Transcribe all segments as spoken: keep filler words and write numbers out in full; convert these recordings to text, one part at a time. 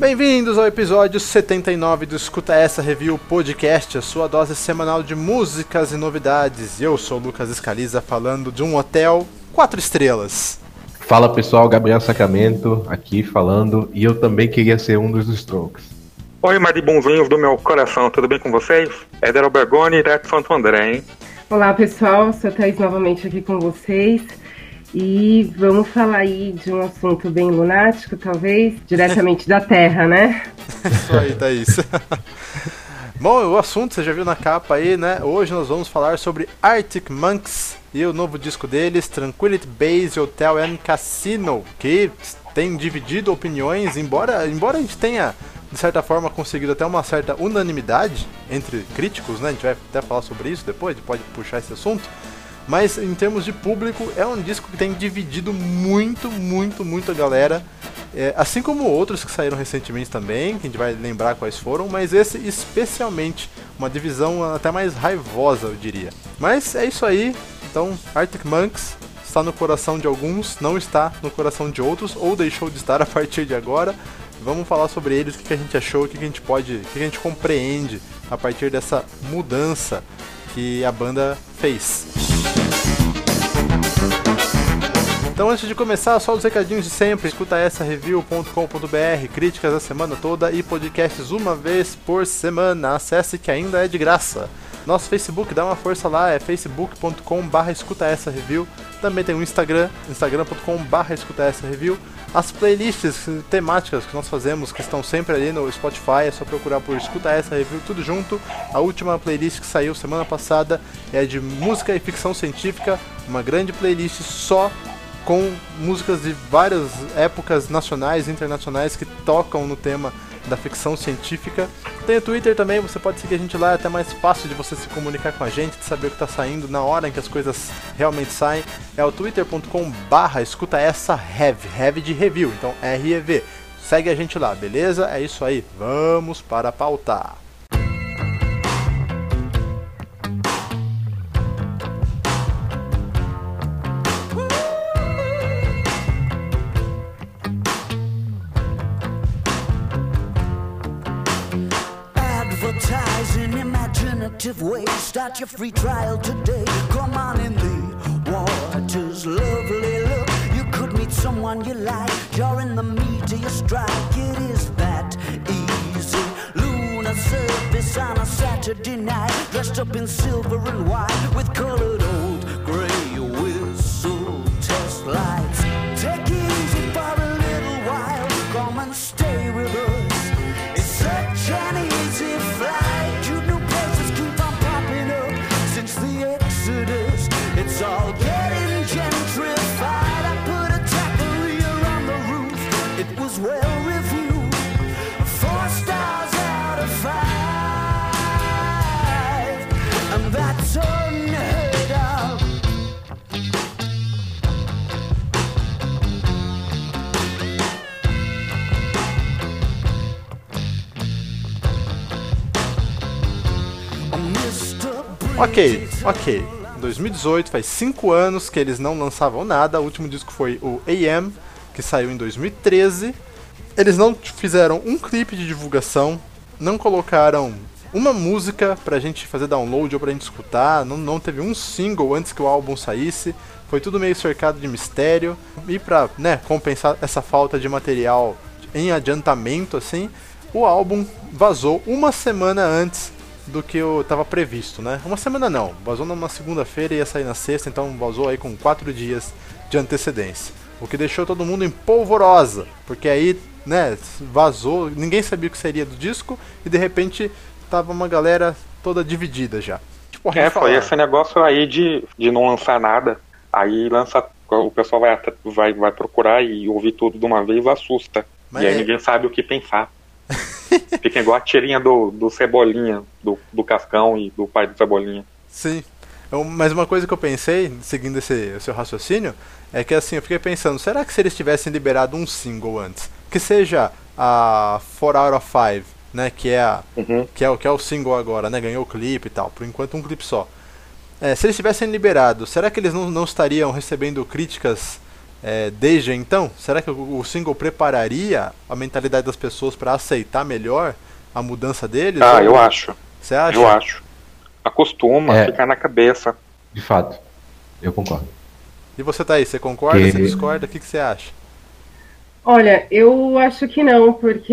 Bem-vindos ao episódio setenta e nove do Escuta Essa Review Podcast, a sua dose semanal de músicas e novidades. Eu sou o Lucas Escaliza, falando de um hotel quatro estrelas. Fala pessoal, Gabriel Sacramento aqui falando, e eu também queria ser um dos Strokes. Oi, maribonzinhos do meu coração, tudo bem com vocês? Éder Albergoni, direto de Santo André, hein? Olá pessoal, sou a Thaís novamente aqui com vocês. E vamos falar aí de um assunto bem lunático, talvez, diretamente da Terra, né? Isso aí, Thaís. Bom, o assunto você já viu na capa aí, né? Hoje nós vamos falar sobre Arctic Monkeys e o novo disco deles, Tranquility Base Hotel and Casino, que tem dividido opiniões, embora, embora a gente tenha, de certa forma, conseguido até uma certa unanimidade entre críticos, né? A gente vai até falar sobre isso depois, a gente pode puxar esse assunto. Mas em termos de público, é um disco que tem dividido muito, muito, muito a galera. É, assim como outros que saíram recentemente também, que a gente vai lembrar quais foram, mas esse especialmente, uma divisão até mais raivosa, eu diria. Mas é isso aí, então Arctic Monkeys está no coração de alguns, não está no coração de outros, ou deixou de estar a partir de agora. Vamos falar sobre eles, o que a gente achou, o que a gente pode, o que a gente compreende a partir dessa mudança que a banda fez. Então, antes de começar, só os recadinhos de sempre. Escuta essa review ponto com ponto b r, críticas a semana toda e podcasts uma vez por semana. Acesse, que ainda é de graça. Nosso Facebook, dá uma força lá, é facebook ponto com barra escuta essa review. Também tem o Instagram, instagram ponto com barra escuta essa review. As playlists temáticas que nós fazemos, que estão sempre ali no Spotify, é só procurar por Escuta Essa Review, tudo junto. A última playlist que saiu semana passada é de música e ficção científica, uma grande playlist só com músicas de várias épocas nacionais e internacionais que tocam no tema da ficção científica. Tem o Twitter também, você pode seguir a gente lá, é até mais fácil de você se comunicar com a gente, de saber o que está saindo na hora em que as coisas realmente saem. É o twitter ponto com barra escuta essa rev, rev de review, então R E V. Segue a gente lá, beleza? É isso aí, vamos para a pauta. Way. Start your free trial today. Come on in the water's lovely look. You could meet someone you like. You're in the meat of your strike. It is that easy. Lunar surface on a Saturday night. Dressed up in silver and white with colored old gray whistle test lights. Take it easy for a little while. Come and stay with us. It's such an easy flight. It's all getting gentrified. I put a taqueria on the roof. It was well reviewed. Four stars out of five. And that's unheard of. Ok, ok. dois mil e dezoito, faz cinco anos que eles não lançavam nada. O último disco foi o A M, que saiu em dois mil e treze. Eles não fizeram um clipe de divulgação, não colocaram uma música pra gente fazer download ou pra gente escutar, não, não teve um single antes que o álbum saísse. Foi tudo meio cercado de mistério. E pra, né, compensar essa falta de material em adiantamento, assim, o álbum vazou uma semana antes do que estava previsto, né? Uma semana não, vazou numa segunda-feira e ia sair na sexta, então vazou aí com quatro dias de antecedência. O que deixou todo mundo em polvorosa, porque aí, né, vazou, ninguém sabia o que seria do disco e de repente tava uma galera toda dividida já. Tipo, é, foi esse negócio aí de, de não lançar nada, aí lança, o pessoal vai, vai, vai procurar e ouvir tudo de uma vez, assusta. Mas e aí é... ninguém sabe o que pensar. Fica igual a tirinha do, do Cebolinha, do, do Cascão e do pai do Cebolinha. Sim, eu, mas uma coisa que eu pensei, seguindo esse seu raciocínio, é que assim, eu fiquei pensando, será que se eles tivessem liberado um single antes, que seja a four out of five, né, que é, a, uhum. que, é, que é o single agora, né, ganhou o clipe e tal, por enquanto um clipe só. É, se eles tivessem liberado, será que eles não, não estariam recebendo críticas é, desde então? Será que o, o single prepararia a mentalidade das pessoas para aceitar melhor a mudança deles? Ah, ou... eu acho. Você acha? Eu acho. Acostuma, É. fica na cabeça. De fato, eu concordo. E você, Thaís, você concorda? Que- Você discorda? O que, que você acha? Olha, eu acho que não,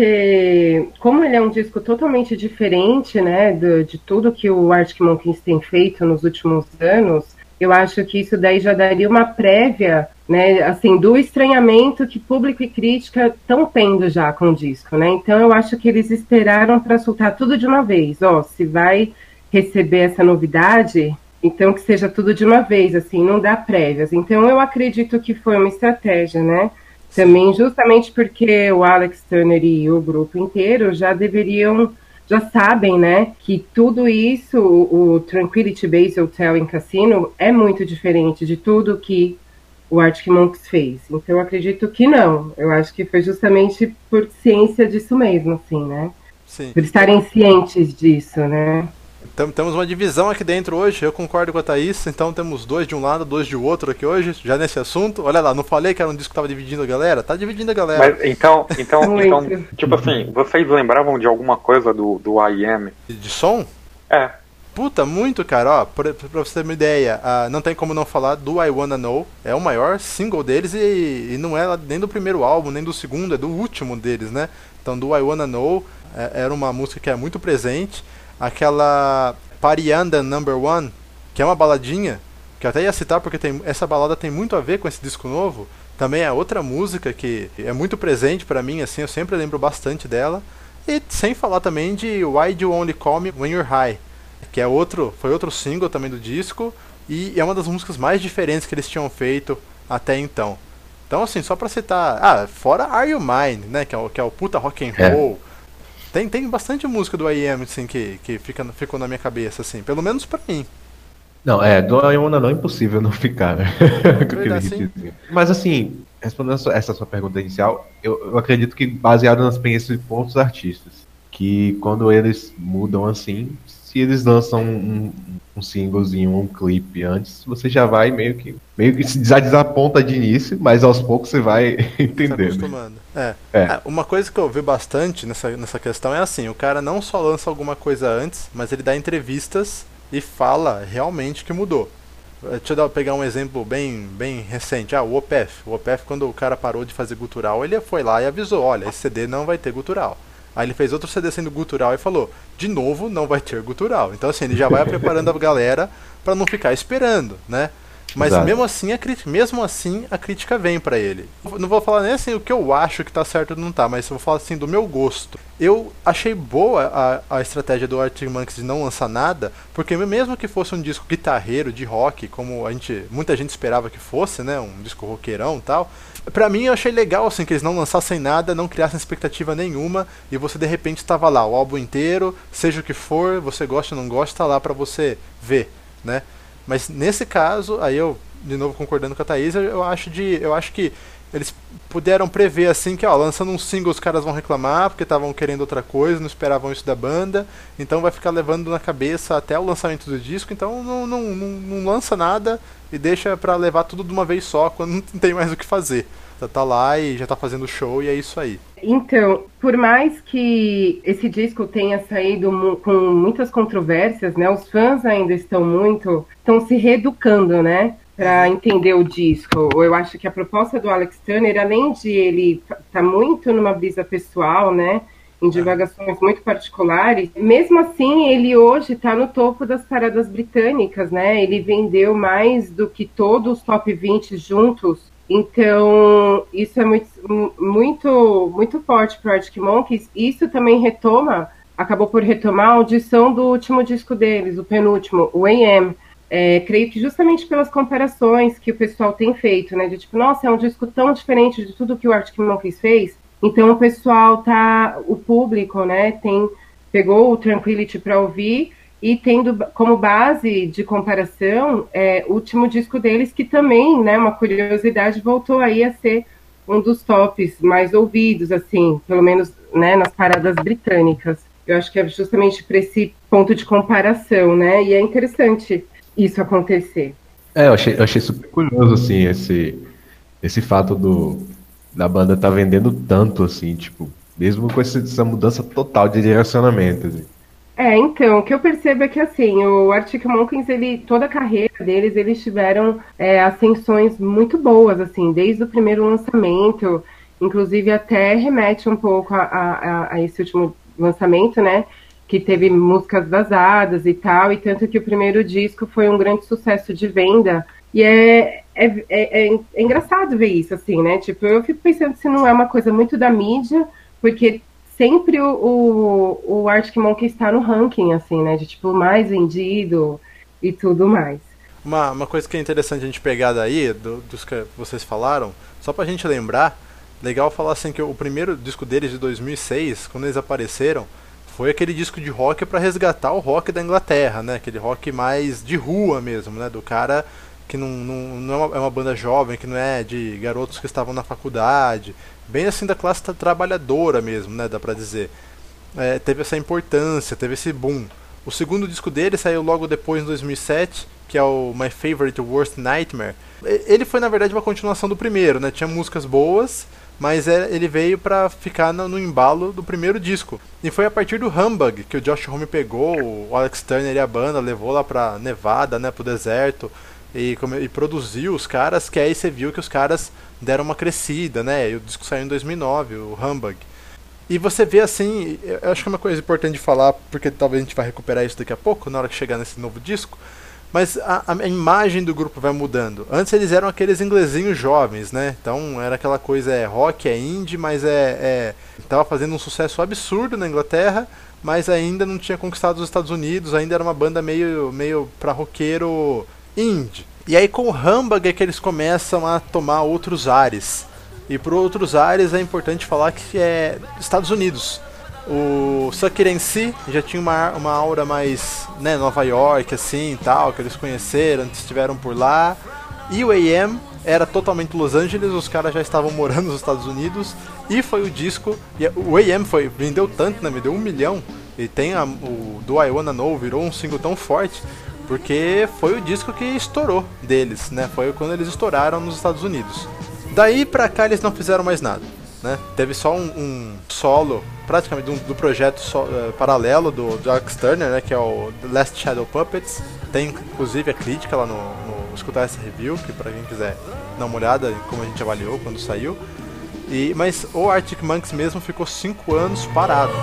porque como ele é um disco totalmente diferente, né, do- de tudo que o Arctic Monkeys tem feito nos últimos anos, eu acho que isso daí já daria uma prévia, né, assim, do estranhamento que público e crítica estão tendo já com o disco, né? Então eu acho que eles esperaram para soltar tudo de uma vez. Ó, se vai receber essa novidade, então que seja tudo de uma vez, assim, não dá prévias. Então eu acredito que foi uma estratégia, né? Também justamente porque o Alex Turner e o grupo inteiro já deveriam, já sabem, né, que tudo isso, o, o Tranquility Base Hotel em Cassino, é muito diferente de tudo que o Arctic Monkeys fez. Então eu acredito que não. Eu acho que foi justamente por ciência disso mesmo, assim, né? Sim. Por estarem cientes disso, né? Tam- Temos uma divisão aqui dentro hoje, eu concordo com a Thaís, então temos dois de um lado, dois de outro aqui hoje, já nesse assunto. Olha lá, não falei que era um disco que tava dividindo a galera? Tá dividindo a galera. Mas então, então, Muito. então, tipo assim, vocês lembravam de alguma coisa do, do I M? De som? É. Puta, muito, cara. Ó, pra, pra você ter uma ideia, ah, não tem como não falar do I Wanna Know. É o maior single deles e, e não é nem do primeiro álbum, nem do segundo, é do último deles, né? Então, do I Wanna Know é, era uma música que é muito presente. Aquela Parianda Number One, que é uma baladinha, que eu até ia citar porque tem, essa balada tem muito a ver com esse disco novo. Também é outra música que é muito presente pra mim, assim, eu sempre lembro bastante dela. E sem falar também de Why Do You Only Call Me When You're High, que é outro, foi outro single também do disco, e é uma das músicas mais diferentes que eles tinham feito até então. Então, assim, só pra citar, ah, fora Are You Mine, né, que é o, que é o puta rock and roll. É. Tem, tem bastante música do I M, assim, que, que fica, ficou na minha cabeça, assim, pelo menos pra mim. Não, é, do I Wanna Know é impossível não ficar, né? Verdade, sim. Mas assim, respondendo essa sua pergunta inicial, eu, eu acredito que baseado nas experiências de outros artistas, que quando eles mudam assim, se eles lançam um, um singlezinho, um clipe antes, você já vai meio que meio que se já desaponta de início, mas aos poucos você vai entendendo. Se acostumando. É. É. É, uma coisa que eu vi bastante nessa, nessa questão é assim, o cara não só lança alguma coisa antes, mas ele dá entrevistas e fala realmente que mudou. Deixa eu dar, pegar um exemplo bem, bem recente. Ah, o Opeth. O Opeth, quando o cara parou de fazer gutural, ele foi lá e avisou, olha, esse C D não vai ter gutural. Aí ele fez outro C D sendo gutural e falou, de novo, não vai ter gutural. Então assim, ele já vai preparando a galera pra não ficar esperando, né? Mas Exato. mesmo assim, a crítica, mesmo assim, a crítica vem pra ele. Não vou falar nem assim o que eu acho que tá certo ou não tá, mas eu vou falar assim do meu gosto. Eu achei boa a, a estratégia do Arctic Monkeys de não lançar nada, porque mesmo que fosse um disco guitarreiro de rock, como a gente, muita gente esperava que fosse, né, um disco roqueirão e tal, pra mim eu achei legal assim que eles não lançassem nada, não criassem expectativa nenhuma e você de repente estava lá, o álbum inteiro, seja o que for, você gosta ou não gosta, tá lá pra você ver, né? Mas nesse caso, aí eu, de novo concordando com a Thaís, eu acho, de, eu acho que eles puderam prever assim que, ó, lançando um single os caras vão reclamar porque estavam querendo outra coisa, não esperavam isso da banda, então vai ficar levando na cabeça até o lançamento do disco, então não, não, não, não lança nada e deixa pra levar tudo de uma vez só quando não tem mais o que fazer. Tá, tá lá e já tá fazendo show e é isso aí. Então, por mais que esse disco tenha saído mu- com muitas controvérsias, né? Os fãs ainda estão muito, estão se reeducando, né? Para entender o disco. Eu acho que a proposta do Alex Turner, além de ele tá muito numa brisa pessoal, né? Em divagações muito particulares, mesmo assim ele hoje está no topo das paradas britânicas, né? Ele vendeu mais do que todos os top vinte juntos. Então, isso é muito, muito, muito forte para o Arctic Monkeys. Isso também retoma, acabou por retomar a audição do último disco deles, o penúltimo, o A M. É, creio que justamente pelas comparações que o pessoal tem feito, né? De tipo, nossa, é um disco tão diferente de tudo que o Arctic Monkeys fez. Então o pessoal tá, o público, né, tem, pegou o Tranquility para ouvir e tendo como base de comparação é, o último disco deles, que também, né, uma curiosidade, voltou aí a ser um dos tops mais ouvidos, assim, pelo menos, né, nas paradas britânicas. Eu acho que é justamente para esse ponto de comparação, né, e é interessante isso acontecer. É, eu achei, eu achei super curioso, assim, esse, esse fato do da banda tá vendendo tanto, assim, tipo, mesmo com essa, essa mudança total de direcionamento, assim. É, então, o que eu percebo é que, assim, o Arctic Monkeys, ele, toda a carreira deles, eles tiveram é, ascensões muito boas, assim, desde o primeiro lançamento, inclusive até remete um pouco a, a, a esse último lançamento, né, que teve músicas vazadas e tal, e tanto que o primeiro disco foi um grande sucesso de venda, e é, é, é, é, é engraçado ver isso, assim, né, tipo, eu fico pensando se não é uma coisa muito da mídia, porque sempre o, o, o Arctic Monkeys está no ranking, assim, né? De tipo, mais vendido e tudo mais. Uma, uma coisa que é interessante a gente pegar daí, do, dos que vocês falaram, só pra gente lembrar, legal falar assim que o primeiro disco deles de dois mil e seis, quando eles apareceram, foi aquele disco de rock pra resgatar o rock da Inglaterra, né? Aquele rock mais de rua mesmo, né? Do cara que não, não, não é, uma, é uma banda jovem, que não é de garotos que estavam na faculdade, bem assim da classe trabalhadora mesmo, né, dá pra dizer. É, teve essa importância, teve esse boom. O segundo disco dele saiu logo depois, em dois mil e sete, que é o My Favorite Worst Nightmare. Ele foi, na verdade, uma continuação do primeiro, né, tinha músicas boas, mas ele veio pra ficar no, no embalo do primeiro disco. E foi a partir do Humbug que o Josh Homme pegou o Alex Turner e a banda, levou lá pra Nevada, né, pro deserto, e, e produziu os caras, que aí você viu que os caras deram uma crescida, né? E o disco saiu em dois mil e nove, o Humbug. E você vê assim, eu acho que é uma coisa importante de falar, porque talvez a gente vai recuperar isso daqui a pouco, na hora que chegar nesse novo disco, mas a, a imagem do grupo vai mudando. Antes eles eram aqueles inglesinhos jovens, né? Então era aquela coisa, é rock, é indie, mas é, é tava fazendo um sucesso absurdo na Inglaterra, mas ainda não tinha conquistado os Estados Unidos, ainda era uma banda meio, meio pra roqueiro indie. E aí com o Humbug é que eles começam a tomar outros ares. E por outros ares é importante falar que é Estados Unidos. O Sucker M C já tinha uma, uma aura mais, né, Nova York, assim, tal, que eles conheceram, estiveram por lá. E o A M era totalmente Los Angeles, os caras já estavam morando nos Estados Unidos. E foi o disco, e o A M foi, vendeu tanto, né, vendeu um milhão. E tem a, o Do I Wanna Know, virou um single tão forte, porque foi o disco que estourou deles, né? Foi quando eles estouraram nos Estados Unidos. Daí pra cá eles não fizeram mais nada, né? Teve só um, um solo, praticamente do, do projeto so, uh, paralelo do, do Alex Turner, né? Que é o The Last Shadow Puppets. Tem inclusive a crítica lá no, no escutar essa review, que pra quem quiser dar uma olhada em como a gente avaliou quando saiu. E, mas o Arctic Monkeys mesmo ficou cinco anos parado.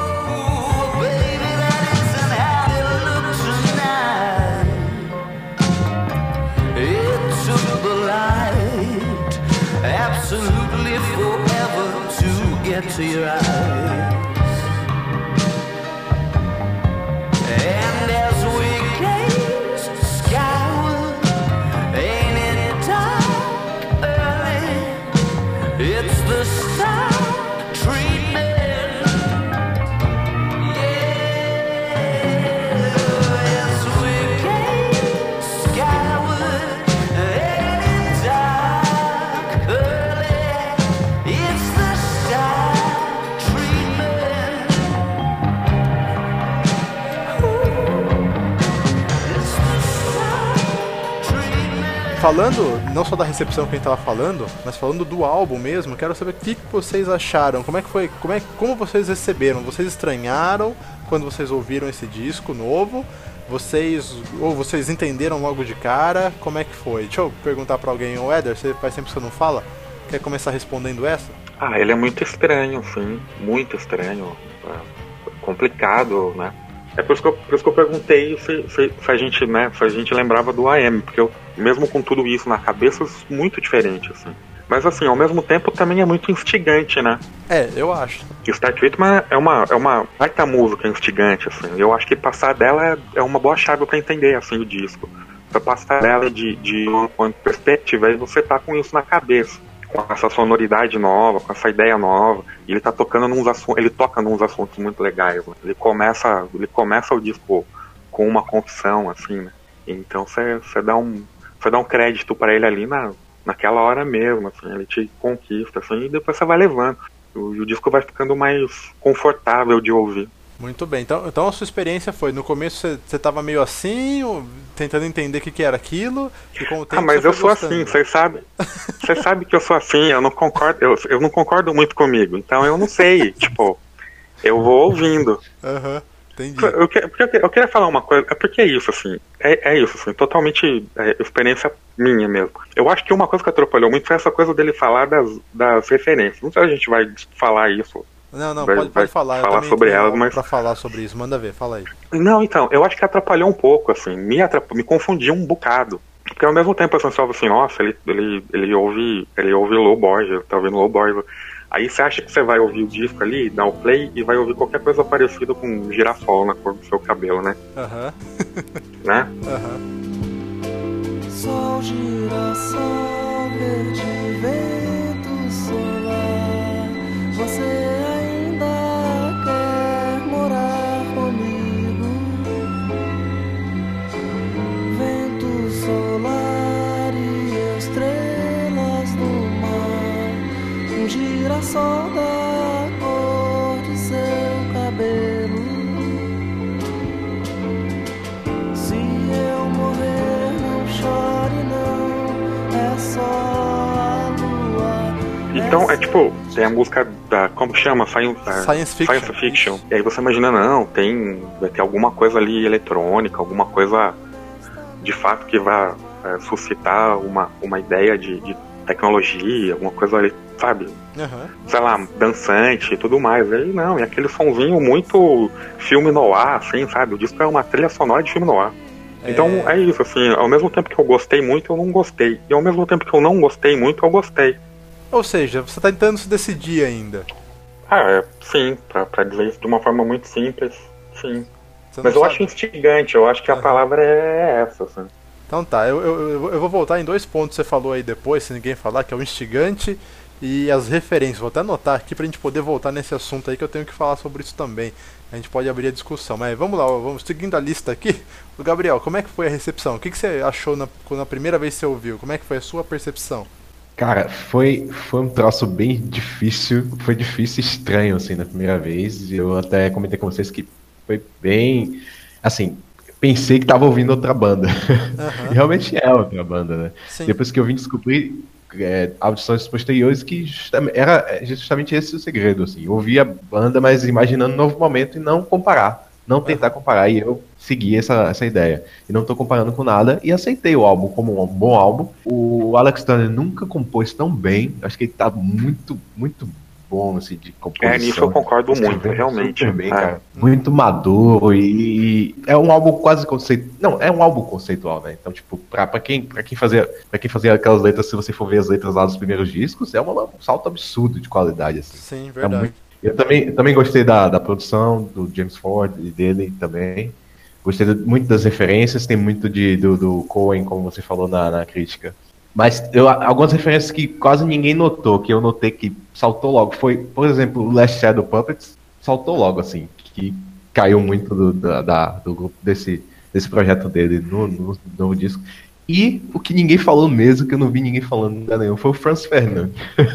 Absolutely forever to get to your eyes. And as we gaze skyward, ain't it dark early? It's the star treatment. Yeah, as we gaze skyward, ain't it dark early? It's the star treatment. It's the star treatment. Falando não só da recepção que a gente tava falando, mas falando do álbum mesmo, quero saber o que, que vocês acharam, como é que foi, como, é, como vocês receberam, vocês estranharam quando vocês ouviram esse disco novo, vocês, ou vocês entenderam logo de cara, como é que foi? Deixa eu perguntar pra alguém, o Éder, você faz tempo que você não fala, quer começar respondendo essa? Ah, ele é muito estranho, sim, muito estranho, é complicado, né? É por isso que eu, por isso que eu perguntei se, se, se a gente, né, se a gente lembrava do A M, porque eu, mesmo com tudo isso na cabeça, é muito diferente, assim. Mas assim, ao mesmo tempo também é muito instigante, né? É, eu acho. Star Treatment é uma, é uma baita música instigante, assim. Eu acho que passar dela é, é uma boa chave pra entender, assim, o disco. Pra passar dela de, de uma, uma perspectiva, aí você tá com isso na cabeça. Com essa sonoridade nova, com essa ideia nova. E ele tá tocando nos assuntos, ele toca nos assuntos muito legais, né? Ele começa, ele começa o disco com uma confissão, assim, né? Então você dá um, você dá um crédito pra ele ali na, naquela hora mesmo, assim, ele te conquista, assim, e depois você vai levando. O, o disco vai ficando mais confortável de ouvir. Muito bem, então, então a sua experiência foi, no começo você, você tava meio assim, tentando entender o que, que era aquilo, e com o tempo Ah, mas você eu foi sou gostando. assim, você sabe, você sabe que eu sou assim, eu não concordo, eu, eu não concordo muito comigo, então eu não sei, tipo, eu vou ouvindo. Aham, uhum, entendi. Eu, eu, eu, eu queria falar uma coisa, é porque é isso, assim, é, é isso, assim, totalmente é, experiência minha mesmo. Eu acho que uma coisa que atrapalhou muito foi essa coisa dele falar das, das referências, não sei se a gente vai falar isso. Não, não, vai, pode, pode falar, falar eu também sobre elas, mas... pra falar sobre isso, manda ver, fala aí. Não, então, eu acho que atrapalhou um pouco, assim, me, atrap... me confundiu um bocado. Porque ao mesmo tempo eu pensava assim, nossa, ele, ele, ele ouve ele ouve Low Boys, ele tá ouvindo Low Boys. Aí você acha que você vai ouvir o disco ali, dar o play e vai ouvir qualquer coisa parecida com um girassol na cor do seu cabelo, né? Aham. Uhum. Né? Aham. Uhum. Sol, girassol, verde, vento solar, você só da cor de seu cabelo. Se eu morrer, não chore não, é só a lua. Então é tipo, tem a música da, como chama? Science, Science Fiction. Science Fiction. E aí você imagina, não, tem, vai ter alguma coisa ali eletrônica, alguma coisa de fato que vai é, suscitar uma, uma ideia de, de tecnologia, alguma coisa ali, sabe? Uhum. Sei lá, dançante e tudo mais. Aí não, e aquele sonzinho muito filme noir, assim, sabe? O disco é uma trilha sonora de filme noir. É... Então é isso, assim, ao mesmo tempo que eu gostei muito, eu não gostei. E ao mesmo tempo que eu não gostei muito, eu gostei. Ou seja, você tá tentando se decidir ainda. Ah, é, sim, pra, pra dizer isso de uma forma muito simples, sim. Você Mas eu sabe? acho instigante, eu acho que a uhum. palavra é essa, assim. Então tá, eu, eu, eu vou voltar em dois pontos que você falou aí depois, se ninguém falar, que é o instigante e as referências. Vou até anotar aqui pra gente poder voltar nesse assunto aí, que eu tenho que falar sobre isso também. A gente pode abrir a discussão, mas vamos lá, vamos seguindo a lista aqui. O Gabriel, como é que foi a recepção? O que, que você achou na, na primeira vez que você ouviu? Como é que foi a sua percepção? Cara, foi, foi um troço bem difícil, foi difícil e estranho, assim, na primeira vez. Eu até comentei com vocês que foi bem, assim... Pensei que tava ouvindo outra banda. Uhum. E realmente é outra banda, né? Sim. Depois que eu vim descobrir é, audições posteriores que justamente, era justamente esse o segredo, assim. Eu ouvia a banda, mas imaginando um novo momento e não comparar. Não tentar uhum. comparar. E eu segui essa, essa ideia. E não tô comparando com nada. E aceitei o álbum como um bom álbum. O Alex Turner nunca compôs tão bem. Acho que ele tá muito, muito bom, assim, de composição. É, nisso eu concordo muito, realmente. Bem, é. cara. Muito maduro e é um álbum quase conceitual. Não, é um álbum conceitual, né? Então, tipo, pra, pra, quem, pra, quem fazia, pra quem fazia aquelas letras, se você for ver as letras lá dos primeiros discos, é uma, um salto absurdo de qualidade, assim. Sim, verdade. É muito... Eu também, também gostei da, da produção do James Ford e dele também. Gostei de, muito das referências, tem muito de, do, do Cohen, como você falou na, na crítica. Mas eu, algumas referências que quase ninguém notou, que eu notei que saltou logo, foi, por exemplo, o Last Shadow Puppets, saltou logo, assim, que caiu muito do, da, da, do grupo desse, desse projeto dele no, no, no novo disco. E o que ninguém falou mesmo, que eu não vi ninguém falando nada nenhum, foi o Franz Ferdinand.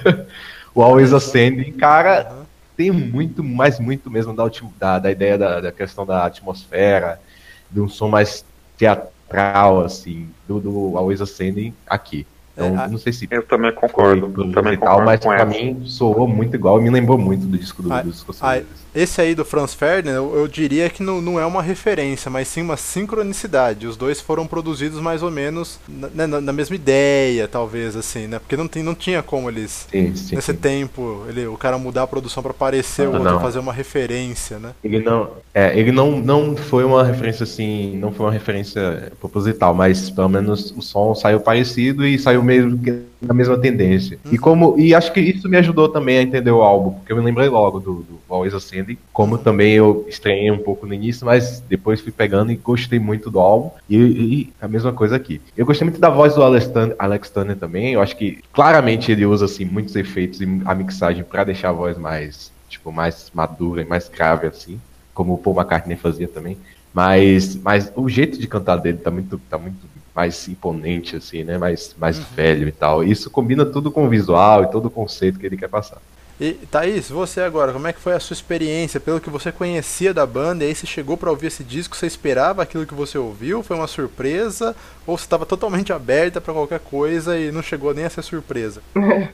O Always Ascending, cara, uhum. tem muito, mais muito mesmo da, da, da ideia da, da questão da atmosfera, de um som mais teatral, assim, do, do Always Ascending aqui. Então, é, não sei se... Eu também concordo, eu também tal, concordo mas com pra essa. mim soou muito igual e me lembrou muito do disco do, ah, do disco ah, esse aí do Franz Ferdinand, eu, eu diria que não, não é uma referência, mas sim uma sincronicidade. Os dois foram produzidos mais ou menos na, na, na mesma ideia, talvez, assim, né? Porque não, tem, não tinha como eles, sim, sim, nesse sim. tempo, ele, o cara mudar a produção pra parecer o não, outro, não. fazer uma referência, né? Ele não, é, ele não, não foi uma referência assim, não foi uma referência proposital, mas pelo menos o som saiu parecido e saiu mesmo que na mesma tendência. Uhum. E como e acho que isso me ajudou também a entender o álbum, porque eu me lembrei logo do, do Always Ascending, como uhum. também eu estranhei um pouco no início, mas depois fui pegando e gostei muito do álbum. E, e a mesma coisa aqui. Eu gostei muito da voz do Alex Turner, Alex Turner também. Eu acho que claramente ele usa assim muitos efeitos e a mixagem para deixar a voz mais tipo mais madura e mais grave assim, como o Paul McCartney fazia também. Mas, mas o jeito de cantar dele tá muito, tá muito mais imponente, assim, né? Mais, mais uhum. velho e tal. Isso combina tudo com o visual e todo o conceito que ele quer passar. E Thaís, você agora, como é que foi a sua experiência? Pelo que você conhecia da banda, e aí você chegou pra ouvir esse disco, você esperava aquilo que você ouviu? Foi uma surpresa? Ou você estava totalmente aberta pra qualquer coisa e não chegou nem a ser surpresa?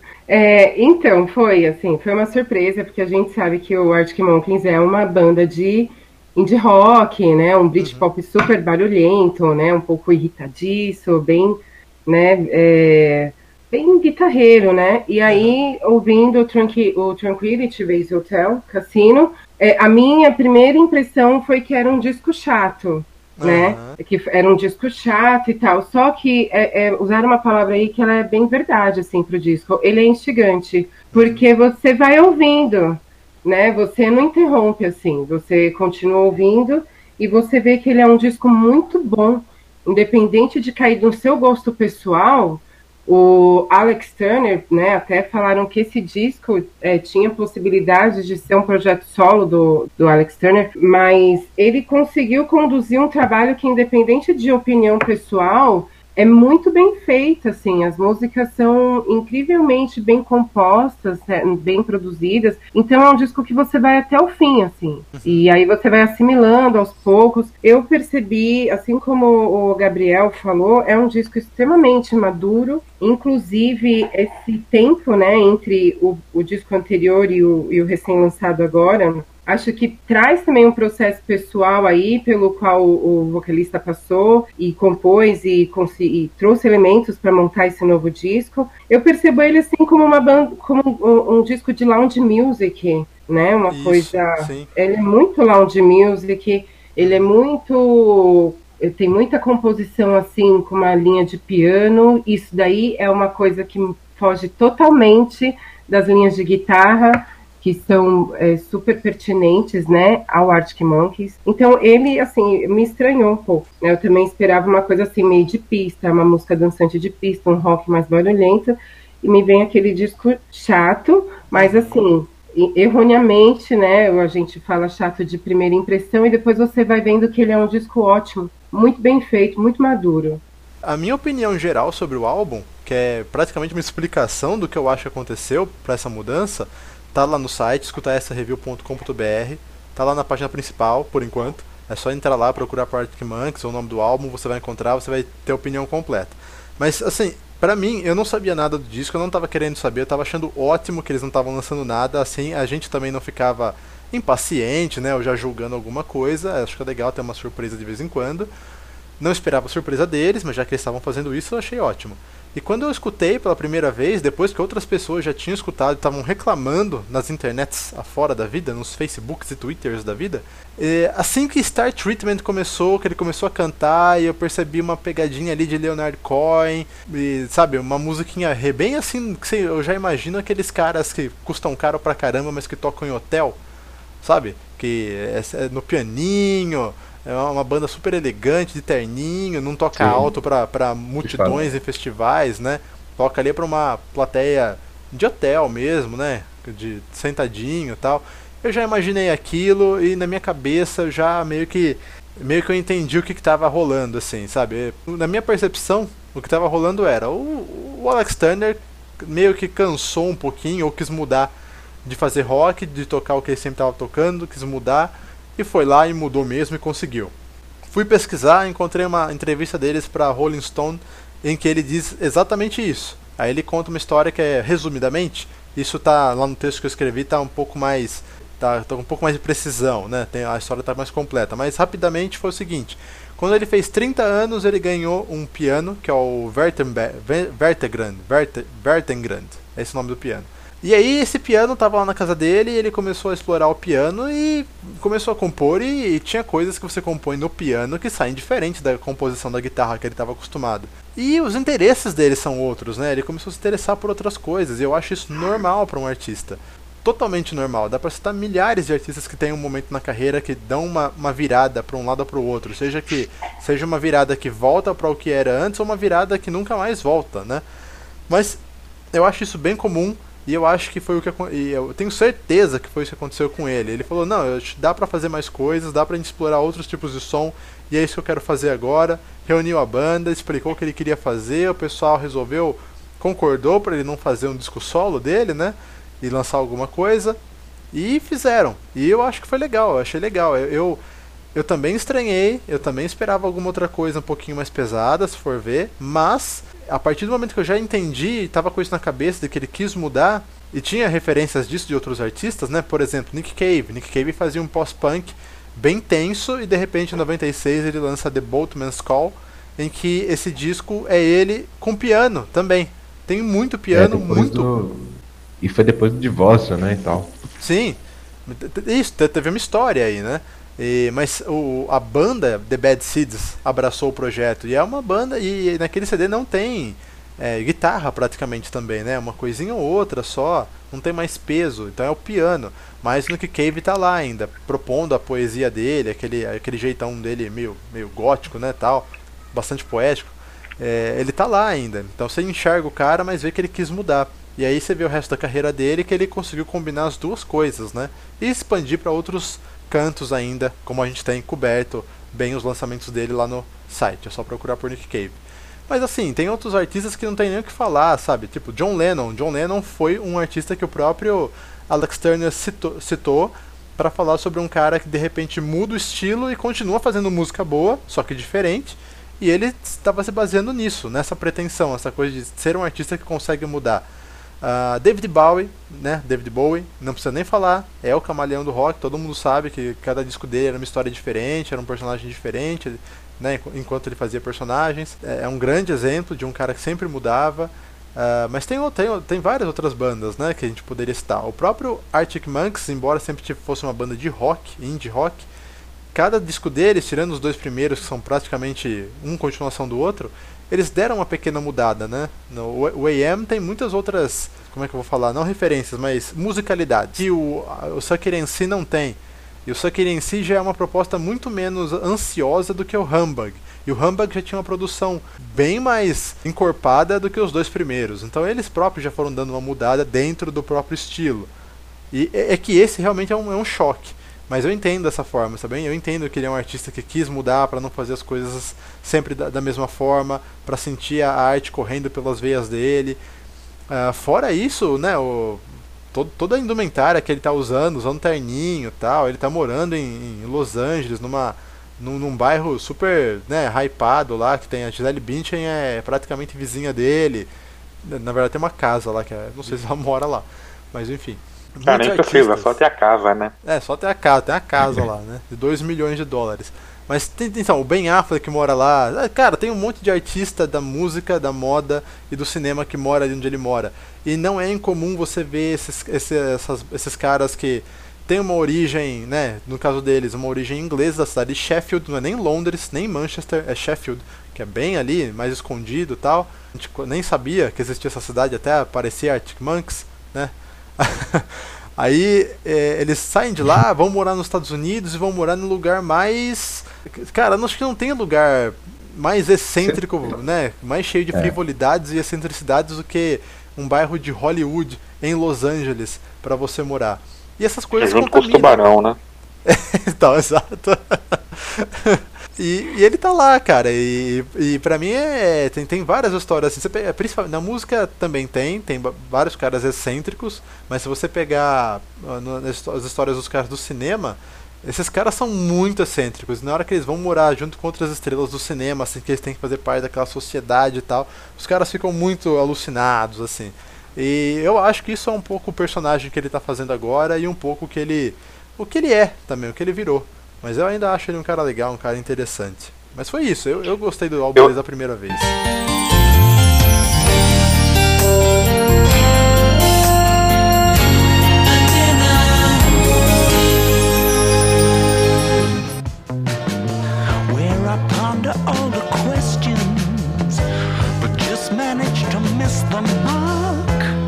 É, então, foi assim, foi uma surpresa, porque a gente sabe que o Arctic Monkeys é uma banda de indie rock, né, um Britpop uhum. super barulhento, né, um pouco irritadiço, bem, né, é, bem guitarreiro, né, e aí, ouvindo o, Tranqui, o Tranquility Base Hotel, Cassino, é, a minha primeira impressão foi que era um disco chato, né, uhum. que era um disco chato e tal, só que é, é, usaram uma palavra aí que ela é bem verdade, assim, pro disco, ele é instigante, porque você vai ouvindo, né, você não interrompe, assim, você continua ouvindo e você vê que ele é um disco muito bom, independente de cair no seu gosto pessoal. O Alex Turner, né, até falaram que esse disco é, tinha possibilidade de ser um projeto solo do, do Alex Turner, mas ele conseguiu conduzir um trabalho que, independente de opinião pessoal, é muito bem feito, assim, as músicas são incrivelmente bem compostas, bem produzidas, então é um disco que você vai até o fim, assim, e aí você vai assimilando aos poucos. Eu percebi, assim como o Gabriel falou, é um disco extremamente maduro, inclusive esse tempo, né, entre o, o disco anterior e o, e o recém-lançado agora, acho que traz também um processo pessoal aí, pelo qual o, o vocalista passou e compôs e, e trouxe elementos para montar esse novo disco. Eu percebo ele assim como uma banda, como um, um disco de lounge music, né? Uma Isso, coisa. Sim. Ele é muito lounge music, ele é muito. Tem muita composição assim com uma linha de piano. Isso daí é uma coisa que foge totalmente das linhas de guitarra, que são é, super pertinentes, né, ao Arctic Monkeys. Então ele, assim, me estranhou um pouco, né? Eu também esperava uma coisa assim, meio de pista, uma música dançante de pista, um rock mais barulhento, e me vem aquele disco chato, mas assim, erroneamente, né, a gente fala chato de primeira impressão, e depois você vai vendo que ele é um disco ótimo, muito bem feito, muito maduro. A minha opinião geral sobre o álbum, que é praticamente uma explicação do que eu acho que aconteceu para essa mudança, tá lá no site, escuta essa review ponto com ponto b r, tá lá na página principal, por enquanto. É só entrar lá, procurar por Arctic Monkeys, o nome do álbum, você vai encontrar, você vai ter a opinião completa. Mas, assim, pra mim, eu não sabia nada do disco, eu não tava querendo saber, eu tava achando ótimo que eles não estavam lançando nada, assim, a gente também não ficava impaciente, né, ou já julgando alguma coisa, acho que é legal ter uma surpresa de vez em quando. Não esperava a surpresa deles, mas já que eles estavam fazendo isso, eu achei ótimo. E quando eu escutei pela primeira vez, depois que outras pessoas já tinham escutado e estavam reclamando nas internets afora da vida, nos Facebooks e Twitters da vida, e assim que Star Treatment começou, que ele começou a cantar, e eu percebi uma pegadinha ali de Leonard Cohen, e, sabe, uma musiquinha bem assim, que eu já imagino aqueles caras que custam caro pra caramba, mas que tocam em hotel, sabe? Que é, é no pianinho. É uma banda super elegante, de terninho, não toca Sim. alto pra, pra multidões e festivais, né? Toca ali pra uma plateia de hotel mesmo, né? De sentadinho e tal. Eu já imaginei aquilo e na minha cabeça eu já meio que meio que eu entendi o que, que tava rolando, assim, sabe? Na minha percepção, o que tava rolando era o, o Alex Turner meio que cansou um pouquinho, ou quis mudar de fazer rock, de tocar o que ele sempre tava tocando, quis mudar. E foi lá e mudou mesmo e conseguiu. Fui pesquisar, encontrei uma entrevista deles para Rolling Stone em que ele diz exatamente isso. Aí ele conta uma história que é, resumidamente, isso tá lá no texto que eu escrevi, tá um pouco mais, tá, tá um pouco mais de precisão, né? Tem, a história tá mais completa. Mas rapidamente foi o seguinte: quando ele fez trinta anos, ele ganhou um piano que é o Vertegrand, Vertegrand, é esse o nome do piano. E aí esse piano tava lá na casa dele, e ele começou a explorar o piano e começou a compor, e, e tinha coisas que você compõe no piano que saem diferentes da composição da guitarra que ele estava acostumado. E os interesses dele são outros, né? Ele começou a se interessar por outras coisas, e eu acho isso normal para um artista. Totalmente normal. Dá pra citar milhares de artistas que têm um momento na carreira que dão uma, uma virada para um lado ou para o outro. Seja que seja uma virada que volta para o que era antes, ou uma virada que nunca mais volta, né? Mas eu acho isso bem comum. E eu acho que foi o que e eu tenho certeza que foi isso que aconteceu com ele. Ele falou: não, dá pra fazer mais coisas, dá pra gente explorar outros tipos de som, e é isso que eu quero fazer agora. Reuniu a banda, explicou o que ele queria fazer, o pessoal resolveu, concordou pra ele não fazer um disco solo dele, né? e lançar alguma coisa. E fizeram. E eu acho que foi legal, eu achei legal. Eu, eu, eu também estranhei, eu também esperava alguma outra coisa um pouquinho mais pesada, se for ver. Mas, a partir do momento que eu já entendi, e tava com isso na cabeça de que ele quis mudar, e tinha referências disso de outros artistas, né? Por exemplo, Nick Cave. Nick Cave fazia um pós-punk bem tenso, e de repente em noventa e seis ele lança The Boatman's Call, em que esse disco é ele com piano também. Tem muito piano, é, muito... Do... E foi depois do divórcio, né, e tal. Sim, isso, teve uma história aí, né? E, mas o, a banda The Bad Seeds abraçou o projeto, e é uma banda, e naquele C D não tem é, guitarra praticamente também, né? Uma coisinha ou outra só, não tem mais peso, então é o piano. Mas no que Cave tá lá ainda, propondo a poesia dele, aquele, aquele jeitão dele meio, meio gótico, né, tal, bastante poético. É, ele tá lá ainda, então você enxerga o cara, mas vê que ele quis mudar. E aí você vê o resto da carreira dele, que ele conseguiu combinar as duas coisas, né? E expandir para outros cantos ainda, como a gente tem coberto bem os lançamentos dele lá no site. É só procurar por Nick Cave. Mas assim, tem outros artistas que não tem nem o que falar, sabe? Tipo John Lennon. John Lennon foi um artista que o próprio Alex Turner citou, citou para falar sobre um cara que de repente muda o estilo e continua fazendo música boa, só que diferente. E ele estava se baseando nisso, nessa pretensão, essa coisa de ser um artista que consegue mudar. Uh, David Bowie, né? David Bowie, não precisa nem falar, é o camaleão do rock, todo mundo sabe que cada disco dele era uma história diferente, era um personagem diferente, né? Enquanto ele fazia personagens. É um grande exemplo de um cara que sempre mudava. Uh, mas tem, tem, tem várias outras bandas, né, que a gente poderia citar. O próprio Arctic Monkeys, embora sempre fosse uma banda de rock, indie rock, cada disco deles, tirando os dois primeiros, que são praticamente uma continuação do outro, eles deram uma pequena mudada, né? No, o A M tem muitas outras, como é que eu vou falar? Não referências, mas musicalidade, que o, o Sucker M C não tem. E o Sucker M C já é uma proposta muito menos ansiosa do que o Humbug. E o Humbug já tinha uma produção bem mais encorpada do que os dois primeiros. Então eles próprios já foram dando uma mudada dentro do próprio estilo. E é, é que esse realmente é um, é um choque. Mas eu entendo dessa forma, sabe? Eu entendo que ele é um artista que quis mudar para não fazer as coisas sempre da, da mesma forma, para sentir a arte correndo pelas veias dele. Uh, fora isso, né, o, todo, toda a indumentária que ele está usando, usando terninho e tal, ele está morando em, em Los Angeles, numa, num, num bairro super, né, hypado lá, que tem a Gisele Bündchen, é praticamente vizinha dele. Na verdade tem uma casa lá, que é, não sei se ela mora lá, mas enfim. Ah, nem precisa, só ter a casa, né? É, só ter a casa, tem a casa lá, né? De dois milhões de dólares. Mas tem, então, o Ben Affleck que mora lá. Cara, tem um monte de artista da música, da moda e do cinema que mora ali onde ele mora. E não é incomum você ver esses, esses, essas, esses caras que tem uma origem, né? No caso deles, uma origem inglesa da cidade de Sheffield, não é nem Londres, nem Manchester, é Sheffield, que é bem ali, mais escondido e tal. A gente nem sabia que existia essa cidade até aparecer Arctic Monkeys, né? Aí é, eles saem de lá, vão morar nos Estados Unidos e vão morar no lugar mais... Cara, acho que não tem lugar mais excêntrico, né? Mais cheio de frivolidades e excentricidades do que um bairro de Hollywood em Los Angeles para você morar. E essas coisas junto com os tubarão, né? Então, exato. E, e ele tá lá, cara, e, e pra mim é, tem, tem várias histórias assim, você pega, principalmente, na música também tem, tem vários caras excêntricos, mas se você pegar no, as histórias dos caras do cinema, esses caras são muito excêntricos, e na hora que eles vão morar junto com outras estrelas do cinema, assim, que eles têm que fazer parte daquela sociedade e tal, os caras ficam muito alucinados, assim. E eu acho que isso é um pouco o personagem que ele tá fazendo agora e um pouco o que ele, o que ele é também, o que ele virou. Mas eu ainda acho ele um cara legal, um cara interessante. Mas foi isso, eu, eu gostei do álbum desde a primeira vez. Where I ponder all the questions, but just manage to miss the mark.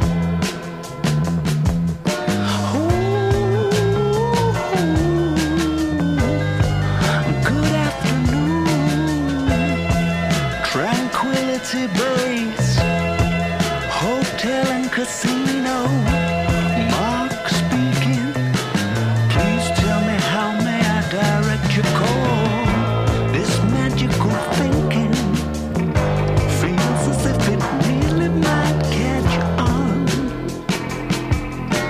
Base, hotel and casino. Mark speaking. Please tell me how may I direct your call? This magical thinking feels as if it really might catch on.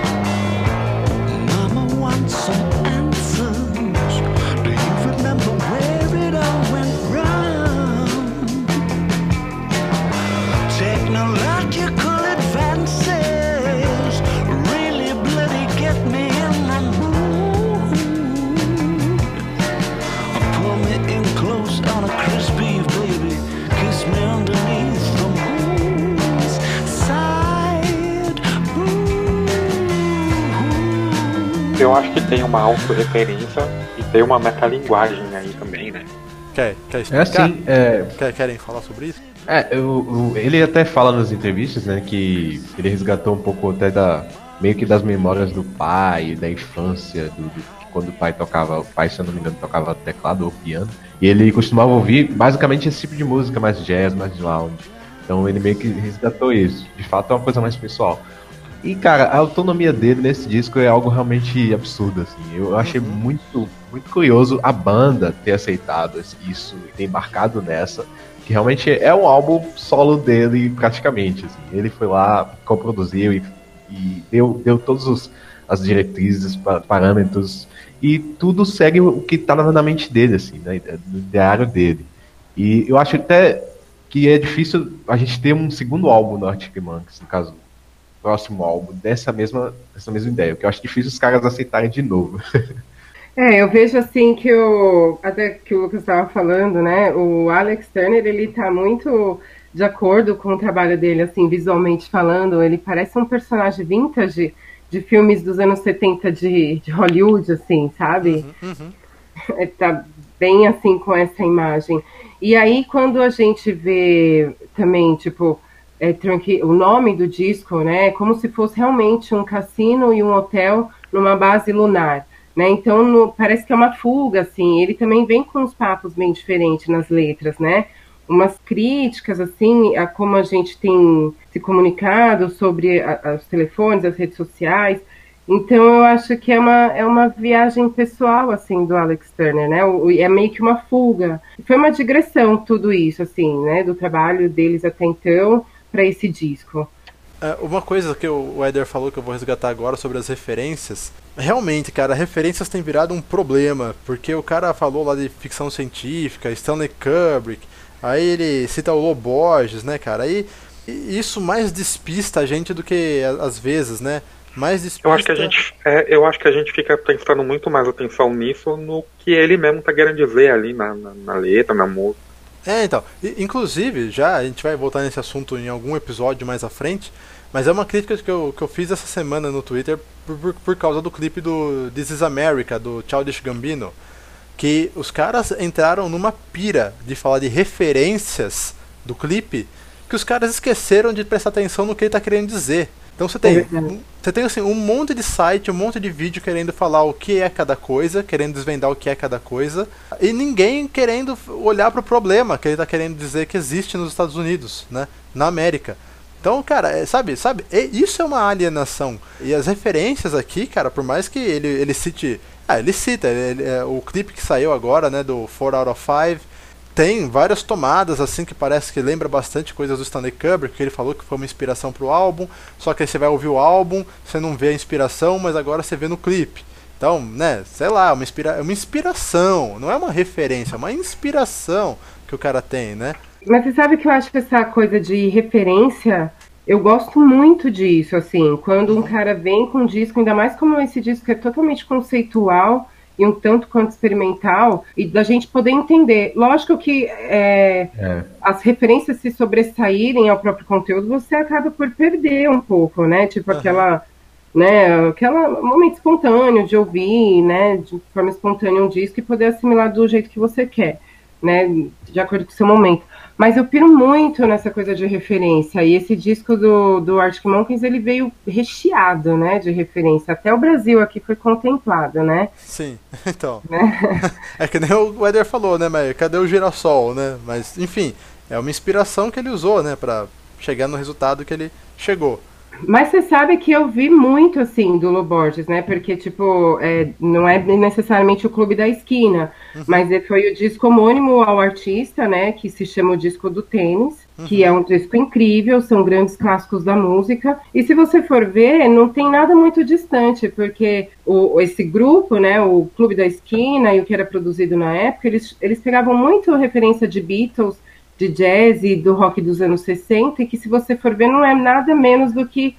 eu acho que tem uma autorreferência e tem uma metalinguagem aí também, né? Quer, quer explicar? É assim, é... Quer, querem falar sobre isso? É, eu, eu, ele até fala nas entrevistas, né, que ele resgatou um pouco até da... meio que das memórias do pai, da infância, do, do, quando o pai tocava, o pai, se eu não me engano, tocava teclado ou piano. E ele costumava ouvir basicamente esse tipo de música, mais jazz, mais lounge. Então ele meio que resgatou isso. De fato é uma coisa mais pessoal. E, cara, a autonomia dele nesse disco é algo realmente absurdo, assim. Eu achei muito, muito curioso a banda ter aceitado isso e ter embarcado nessa, que realmente é um álbum solo dele, praticamente, assim. Ele foi lá, coproduziu e, e deu, deu todas as diretrizes, parâmetros, e tudo segue o que tá na mente dele, assim, né, no ideário dele. E eu acho até que é difícil a gente ter um segundo álbum do Arctic Monkeys, no caso, próximo álbum, dessa mesma, dessa mesma ideia, porque eu acho difícil os caras aceitarem de novo. É, eu vejo assim que o, até que o Lucas estava falando, né, o Alex Turner, ele tá muito de acordo com o trabalho dele, assim, visualmente falando, ele parece um personagem vintage de filmes dos anos setenta de, de Hollywood, assim, sabe? Uhum, uhum. Ele tá bem assim com essa imagem. E aí, quando a gente vê também, tipo, É, o nome do disco, né, como se fosse realmente um cassino e um hotel numa base lunar, né, então no, parece que é uma fuga, assim, ele também vem com uns papos bem diferentes nas letras, né, umas críticas, assim, a como a gente tem se comunicado sobre a, a, os telefones, as redes sociais, então eu acho que é uma, é uma viagem pessoal, assim, do Alex Turner, né, o, é meio que uma fuga, foi uma digressão tudo isso, assim, né, do trabalho deles até então, para esse disco. É, uma coisa que o Éder falou que eu vou resgatar agora sobre as referências, realmente, cara, referências têm virado um problema, porque o cara falou lá de ficção científica, Stanley Kubrick, aí ele cita o Lobo Borges, né, cara, aí isso mais despista a gente do que às vezes, né, mais despista... Eu acho que a gente, é, eu acho que a gente fica prestando muito mais atenção nisso no que ele mesmo tá querendo dizer ali na, na, na letra, na música. É, então, inclusive, já a gente vai voltar nesse assunto em algum episódio mais à frente, mas é uma crítica que eu, que eu fiz essa semana no Twitter por, por, por causa do clipe do This Is America, do Childish Gambino, que os caras entraram numa pira de falar de referências do clipe, que os caras esqueceram de prestar atenção no que ele tá querendo dizer. Então você tem, você tem assim, um monte de site, um monte de vídeo querendo falar o que é cada coisa, querendo desvendar o que é cada coisa, e ninguém querendo olhar para o problema que ele está querendo dizer que existe nos Estados Unidos, né, na América. Então, cara, é, sabe, sabe, é, isso é uma alienação. E as referências aqui, cara, por mais que ele, ele cite... Ah, ele cita, ele, é, o clipe que saiu agora, né, do four out of five, tem várias tomadas assim que parece que lembra bastante coisas do Stanley Kubrick, que ele falou que foi uma inspiração pro álbum, só que aí você vai ouvir o álbum, você não vê a inspiração, mas agora você vê no clipe. Então, né, sei lá, uma, inspira uma inspiração, não é uma referência, é uma inspiração que o cara tem, né? Mas você sabe que eu acho que essa coisa de referência, eu gosto muito disso, assim, quando um cara vem com um disco, ainda mais como esse disco que é totalmente conceitual, e um tanto quanto experimental, e da gente poder entender. Lógico que é, é. as referências se sobressaírem ao próprio conteúdo, você acaba por perder um pouco, né? Tipo uhum. aquela, né, aquela momento espontâneo de ouvir, né, de forma espontânea um disco e poder assimilar do jeito que você quer, né, de acordo com o seu momento. Mas eu piro muito nessa coisa de referência, e esse disco do, do Arctic Monkeys, ele veio recheado, né, de referência. Até o Brasil aqui foi contemplado, né? Sim, então. Né? É que nem o Éder falou, né, mas cadê o girassol, né? Mas, enfim, é uma inspiração que ele usou, né, pra chegar no resultado que ele chegou. Mas você sabe que eu vi muito, assim, do Lobo Borges, né? Porque, tipo, é, não é necessariamente o Clube da Esquina, uhum. mas foi o disco homônimo ao artista, né? Que se chama o Disco do Tênis, uhum. que é um disco incrível, são grandes clássicos da música. E se você for ver, não tem nada muito distante, porque o, esse grupo, né? O Clube da Esquina e o que era produzido na época, eles, eles pegavam muito referência de Beatles, de jazz e do rock dos anos sessenta, e que se você for ver não é nada menos do que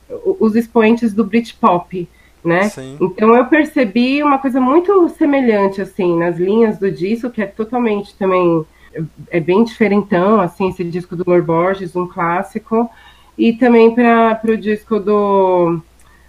os expoentes do Britpop, né? Sim. Então eu percebi uma coisa muito semelhante, assim, nas linhas do disco, que é totalmente também, é bem diferentão, assim, esse disco do Lobo Borges, um clássico, e também para o disco do,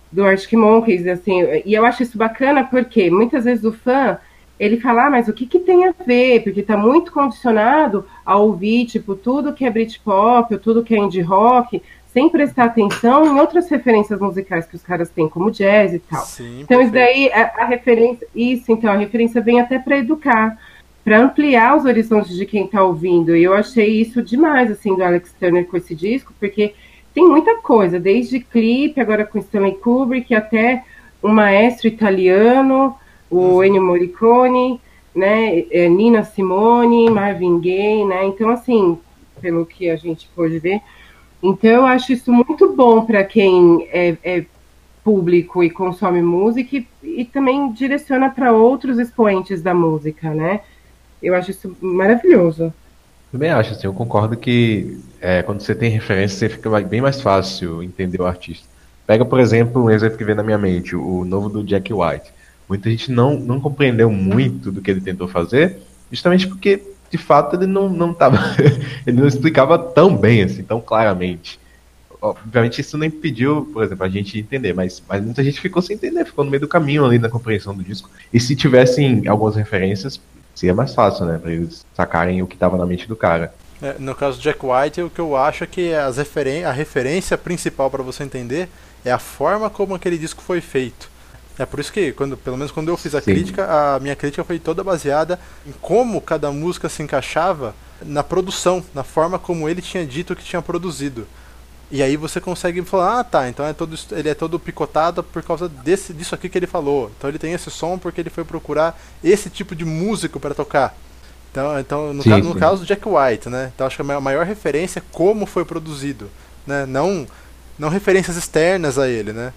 do Arctic Monkeys, assim, e eu acho isso bacana porque muitas vezes o fã, ele fala, ah, mas o que que tem a ver? Porque tá muito condicionado a ouvir, tipo, tudo que é Britpop, ou tudo que é indie rock, sem prestar atenção em outras referências musicais que os caras têm, como jazz e tal. Sim, então, isso perfeito. daí, a, a referência, isso, então, a referência vem até para educar, para ampliar os horizontes de quem tá ouvindo, e eu achei isso demais, assim, do Alex Turner com esse disco, porque tem muita coisa, desde clipe, agora com Stanley Kubrick, até um maestro italiano, o Ennio Morricone, né, Nina Simone, Marvin Gaye, né, então assim, pelo que a gente pôde ver, então eu acho isso muito bom para quem é, é público e consome música e, e também direciona para outros expoentes da música, né, eu acho isso maravilhoso. Também acho, assim, eu concordo que é, quando você tem referência, você fica bem mais fácil entender o artista. Pega, por exemplo, um exemplo que vem na minha mente, o novo do Jack White. Muita gente não, não compreendeu muito do que ele tentou fazer, justamente porque, de fato, ele não, não tava, ele não explicava tão bem, assim, tão claramente. Obviamente isso não impediu, por exemplo, a gente entender, mas, mas muita gente ficou sem entender, ficou no meio do caminho ali na compreensão do disco. E se tivessem algumas referências, seria mais fácil, né, para eles sacarem o que estava na mente do cara. É, no caso do Jack White, o que eu acho é que as referen- a referência principal para você entender é a forma como aquele disco foi feito. É por isso que, quando, pelo menos quando eu fiz a Sim. crítica, a minha crítica foi toda baseada em como cada música se encaixava na produção, na forma como ele tinha dito que tinha produzido. E aí você consegue falar, ah tá, então é todo, ele é todo picotado por causa desse, disso aqui que ele falou. Então ele tem esse som porque ele foi procurar esse tipo de músico para tocar. Então, então no, sim, caso, sim. no caso do Jack White, né? Então acho que a maior referência é como foi produzido, né? Não, não referências externas a ele, né?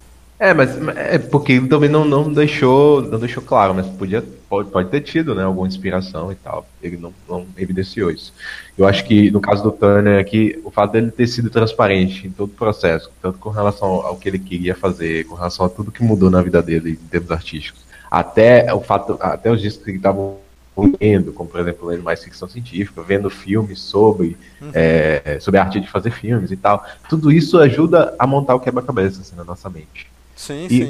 É, mas é porque ele também não, não deixou não deixou claro, mas podia, pode, pode ter tido, né, alguma inspiração e tal. Ele não, não evidenciou isso. Eu acho que no caso do Turner aqui, o fato dele ter sido transparente em todo o processo, tanto com relação ao que ele queria fazer, com relação a tudo que mudou na vida dele em termos artísticos, até o fato, até os discos que ele estavam lendo, como por exemplo lendo mais ficção científica, vendo filmes sobre, uhum. é, sobre a arte de fazer filmes e tal. Tudo isso ajuda a montar o quebra-cabeça assim, na nossa mente. Sim, e, sim.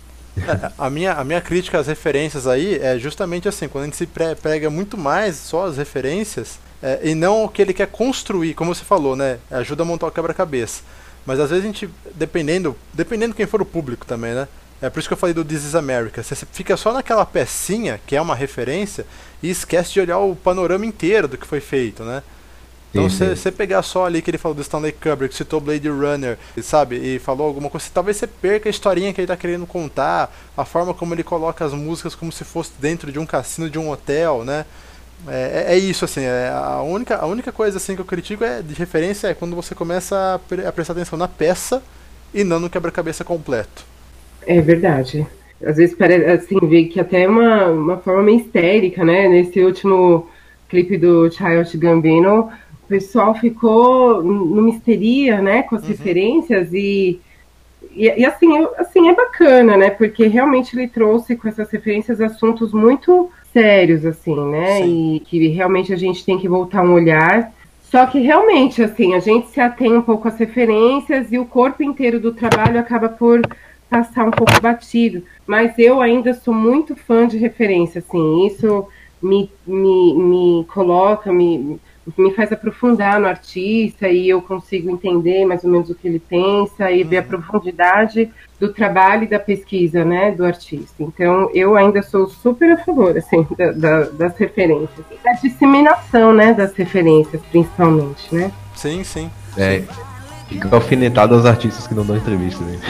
É, a, minha, a minha crítica às referências aí é justamente assim, quando a gente se prega muito mais só as referências é, e não o que ele quer construir, como você falou, né? Ajuda a montar o quebra-cabeça. Mas às vezes a gente, dependendo, dependendo quem for o público também, né? É por isso que eu falei do This is America. Você fica só naquela pecinha, que é uma referência, e esquece de olhar o panorama inteiro do que foi feito, né? Então, se você pegar só ali que ele falou do Stanley Kubrick, citou Blade Runner, sabe, e falou alguma coisa, talvez você perca a historinha que ele está querendo contar, a forma como ele coloca as músicas como se fosse dentro de um cassino, de um hotel, né? É, é isso, assim, é a, única, a única coisa assim, que eu critico é, de referência é quando você começa a, pre a prestar atenção na peça e não no quebra-cabeça completo. É verdade. Às vezes parece, assim, ver que até é uma, uma forma meio histérica, né? Nesse último clipe do Childish Gambino, o pessoal ficou numa histeria, né, com as uhum. referências e, e, e assim, assim, é bacana, né, porque realmente ele trouxe com essas referências assuntos muito sérios, assim, né, Sim. e que realmente a gente tem que voltar um olhar, só que realmente, assim, a gente se atém um pouco às referências e o corpo inteiro do trabalho acaba por passar um pouco batido, mas eu ainda sou muito fã de referência, assim, isso me, me, me coloca, me... me faz aprofundar no artista e eu consigo entender mais ou menos o que ele pensa e uhum. ver a profundidade do trabalho e da pesquisa, né, do artista. Então, eu ainda sou super a favor, assim, da, da, das referências. E da disseminação, né, das referências, principalmente, né? Sim, sim. É, fica alfinetado aos artistas que não dão entrevista, né?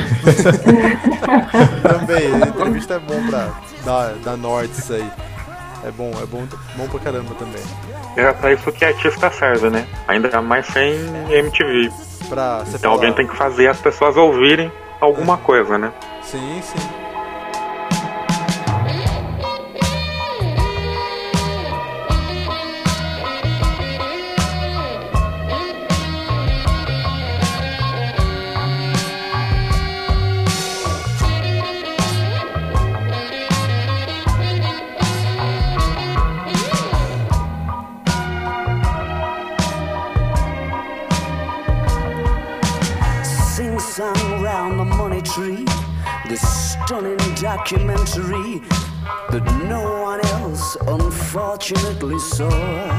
Também, a entrevista é bom pra dar, dar nortes aí. É bom, é bom, bom pra caramba também. É pra isso que artista serve, né? Ainda mais sem M T V. Pra então falar... alguém tem que fazer as pessoas ouvirem alguma é. coisa, né? Sim, sim. Sing song round the money tree. done in documentary that no one else unfortunately saw.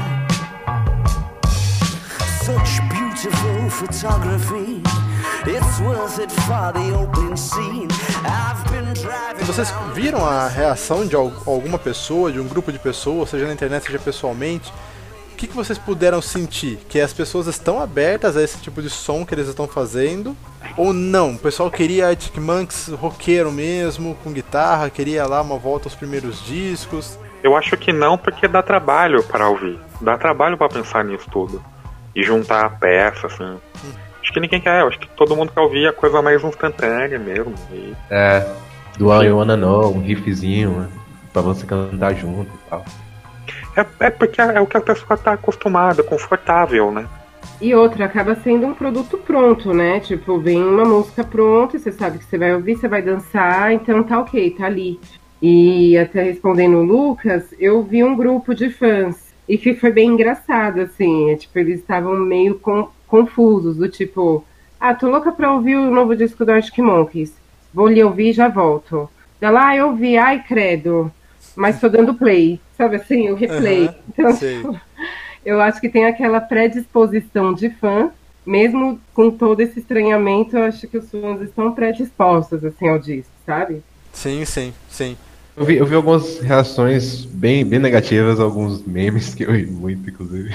Such beautiful photography, it's worth it for the opening scene. I've been driving. Vocês viram a reação de alguma pessoa, de um grupo de pessoas, seja na internet, seja pessoalmente? O que, que vocês puderam sentir? Que as pessoas estão abertas a esse tipo de som que eles estão fazendo? Ou não? O pessoal queria Arctic Monkeys roqueiro mesmo, com guitarra, queria lá uma volta aos primeiros discos? Eu acho que não, porque dá trabalho para ouvir. Dá trabalho para pensar nisso tudo. E juntar a peça, assim. Hum. Acho que ninguém quer, acho que todo mundo quer ouvir a coisa mais instantânea mesmo. E... É, do I Wanna Know, um riffzinho, pra você cantar junto e tal. É, é porque é o que a pessoa tá acostumada, confortável, né? E outra, acaba sendo um produto pronto, né? Tipo, vem uma música pronta, você sabe que você vai ouvir, você vai dançar, então tá ok, tá ali. E até respondendo o Lucas, eu vi um grupo de fãs, e que foi bem engraçado, assim, é, tipo, eles estavam meio com, confusos, do tipo, ah, tô louca pra ouvir o novo disco do Arctic Monkeys, vou lhe ouvir e já volto. Ela, ah, eu ouvi, ai, credo, mas tô dando play, sabe assim, o replay. Uhum, então, tipo, eu acho que tem aquela predisposição de fã, mesmo com todo esse estranhamento, eu acho que os fãs estão predispostos, assim, ao disco, sabe? Sim, sim, sim. Eu vi, eu vi algumas reações bem, bem negativas, alguns memes que eu ri muito, inclusive.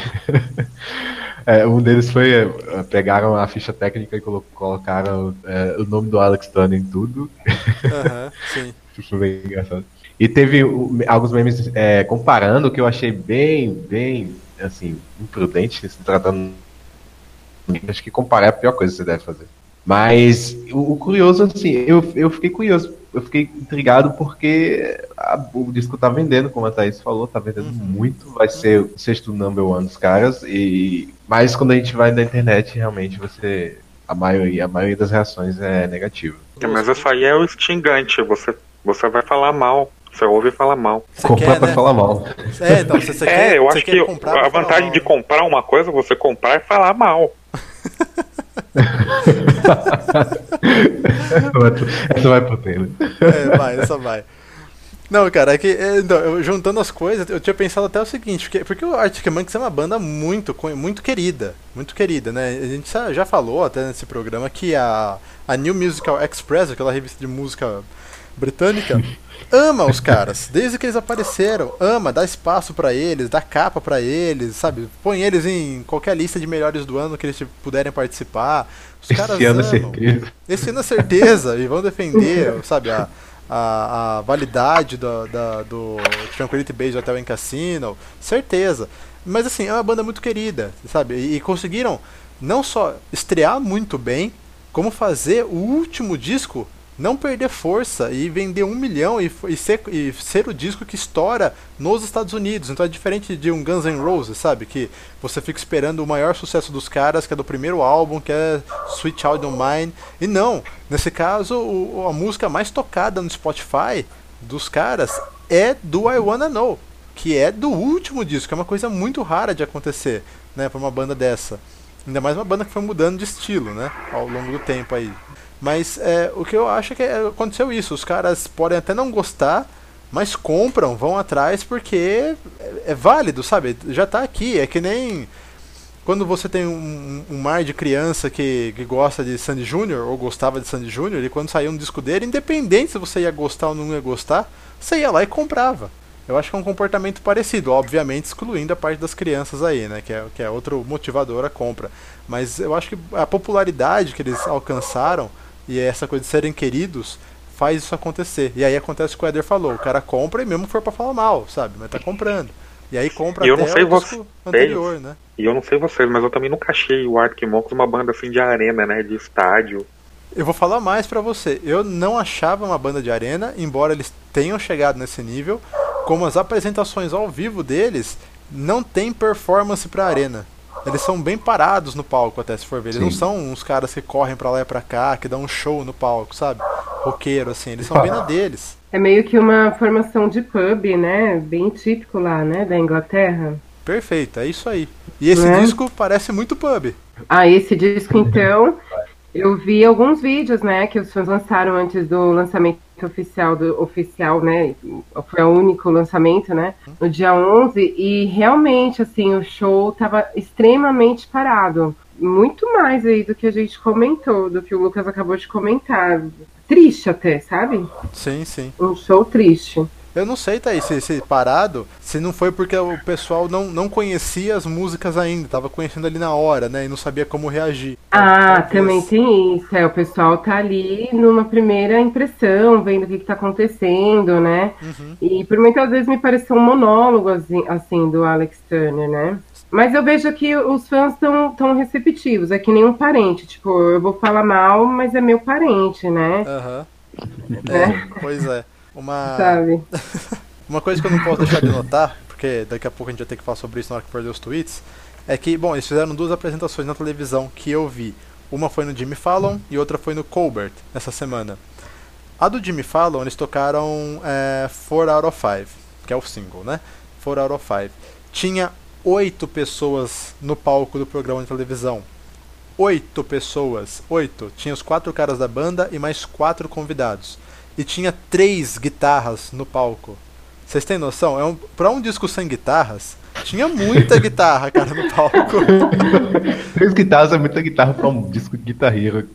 É, um deles foi, é, pegaram a ficha técnica e colo- colocaram é, o nome do Alex Turner em tudo. Uhum, sim. Isso foi bem engraçado. E teve um, alguns memes é, comparando, que eu achei bem, bem, assim, imprudente, se tratando. Acho que comparar é a pior coisa que você deve fazer. Mas o, o curioso, assim, eu, eu fiquei curioso, eu fiquei intrigado porque a, o disco tá vendendo, como a Thaís falou, tá vendendo uhum. muito, vai ser o sexto number one dos caras, e mas quando a gente vai na internet, realmente você, a maioria, a maioria das reações é negativa. É, mas isso aí é o instigante, você, você vai falar mal. Você ouve falar mal. Você comprar quer, pra né? falar mal. É, então, você, você é quer, eu você acho que a vantagem de comprar uma coisa, você comprar é falar mal. Essa vai pro trailer. É, vai, essa vai. Não, cara, é que então, eu, juntando as coisas, eu tinha pensado até o seguinte, porque, porque o Arctic Monkeys é uma banda muito, muito querida, muito querida, né? A gente já falou até nesse programa que a, a New Musical Express, aquela revista de música britânica, ama os caras, desde que eles apareceram, ama, dá espaço pra eles, dá capa pra eles, sabe? Põe eles em qualquer lista de melhores do ano que eles puderem participar. Os caras Esse ano amam. é certeza. Esse ano é certeza, e vão defender, sabe, a, a, a validade do, da, do Tranquility Base Hotel and Casino, certeza. Mas assim, é uma banda muito querida, sabe? E, e conseguiram não só estrear muito bem, como fazer o último disco não perder força e vender um milhão e, e, ser, e ser o disco que estoura nos Estados Unidos. Então é diferente de um Guns N' Roses, sabe? Que você fica esperando o maior sucesso dos caras, que é do primeiro álbum, que é Sweet Child O' Mine. E não, nesse caso, o, a música mais tocada no Spotify dos caras é do I Wanna Know, que é do último disco, que é uma coisa muito rara de acontecer, né, pra uma banda dessa. Ainda mais uma banda que foi mudando de estilo, né, ao longo do tempo aí. Mas é, o que eu acho é que aconteceu isso. Os caras podem até não gostar, mas compram, vão atrás porque é, é válido, sabe? Já tá aqui. É que nem quando você tem um, um mar de criança que, que gosta de Sandy Júnior ou gostava de Sandy Júnior, e quando saiu um disco dele, independente se você ia gostar ou não ia gostar, você ia lá e comprava. Eu acho que é um comportamento parecido, obviamente excluindo a parte das crianças aí, né? Que é, que é outro motivador a compra. Mas eu acho que a popularidade que eles alcançaram e essa coisa de serem queridos faz isso acontecer. E aí acontece o que o Éder falou, o cara compra e mesmo for pra falar mal, sabe? Mas tá comprando. E aí compra e eu até não sei o disco vocês, anterior, né? E eu não sei vocês, mas eu também nunca achei o Arctic Monkeys uma banda assim de arena, né? De estádio. Eu vou falar mais pra você. Eu não achava uma banda de arena, embora eles tenham chegado nesse nível, como as apresentações ao vivo deles não tem performance pra arena. Eles são bem parados no palco, até se for ver. Eles Sim. não são uns caras que correm pra lá e pra cá, que dão um show no palco, sabe? Roqueiro, assim. Eles são bem na deles. É meio que uma formação de pub, né? Bem típico lá, né? Da Inglaterra. Perfeito, é isso aí. E esse é? disco parece muito pub. Ah, esse disco, então... Eu vi alguns vídeos, né? Que os fãs lançaram antes do lançamento oficial, do, oficial, né, foi o único lançamento, né, no dia onze, e realmente, assim, o show tava extremamente parado, muito mais aí do que a gente comentou, do que o Lucas acabou de comentar, triste até, sabe? Sim, sim. Um show triste. Eu não sei, Thaís, se, se parado, se não foi porque o pessoal não, não conhecia as músicas ainda, tava conhecendo ali na hora, né, e não sabia como reagir. Ah, Talvez. também tem isso, é, o pessoal tá ali numa primeira impressão, vendo o que que tá acontecendo, né, Uhum. e por muitas vezes me pareceu um monólogo, assim, assim, do Alex Turner, né. Mas eu vejo que os fãs estão tão receptivos, é que nem um parente, tipo, eu vou falar mal, mas é meu parente, né, Aham. É. É, pois é. Uma... sabe. Uma coisa que eu não posso deixar de notar, porque daqui a pouco a gente vai ter que falar sobre isso na hora que for ler os tweets, é que, bom, eles fizeram duas apresentações na televisão que eu vi. Uma foi no Jimmy Fallon e outra foi no Colbert, essa semana. A do Jimmy Fallon, eles tocaram é, four out of five, que é o single, né? four out of five. Tinha oito pessoas no palco do programa de televisão. Oito pessoas. Oito. Tinha os quatro caras da banda e mais quatro convidados. E tinha três guitarras no palco. Vocês têm noção? É um, pra um disco sem guitarras, tinha muita guitarra, cara, no palco. Três guitarras é muita guitarra pra um disco de guitarreiro.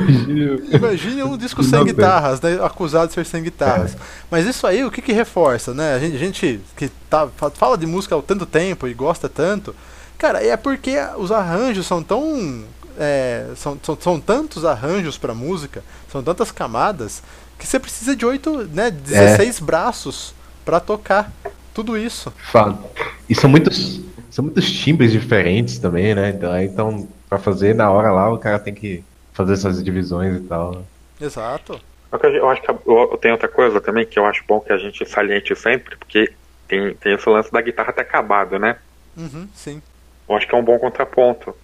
Imagine um disco sem guitarras, né? Acusado de ser sem guitarras. É. Mas isso aí, o que que reforça, né? A gente, a gente que tá, fala de música há tanto tempo e gosta tanto, cara, é porque os arranjos são tão... É, são, são, são tantos arranjos pra música, são tantas camadas, que você precisa de oito, né, dezesseis é. braços pra tocar tudo isso. Fala. E são muitos, são muitos timbres diferentes também, né? Então, então, pra fazer na hora lá, o cara tem que fazer essas divisões e tal. Exato. Eu acho que eu tenho outra coisa também que eu acho bom que a gente saliente sempre, porque tem, tem esse lance da guitarra ter acabado, né? Uhum, sim. Eu acho que é um bom contraponto.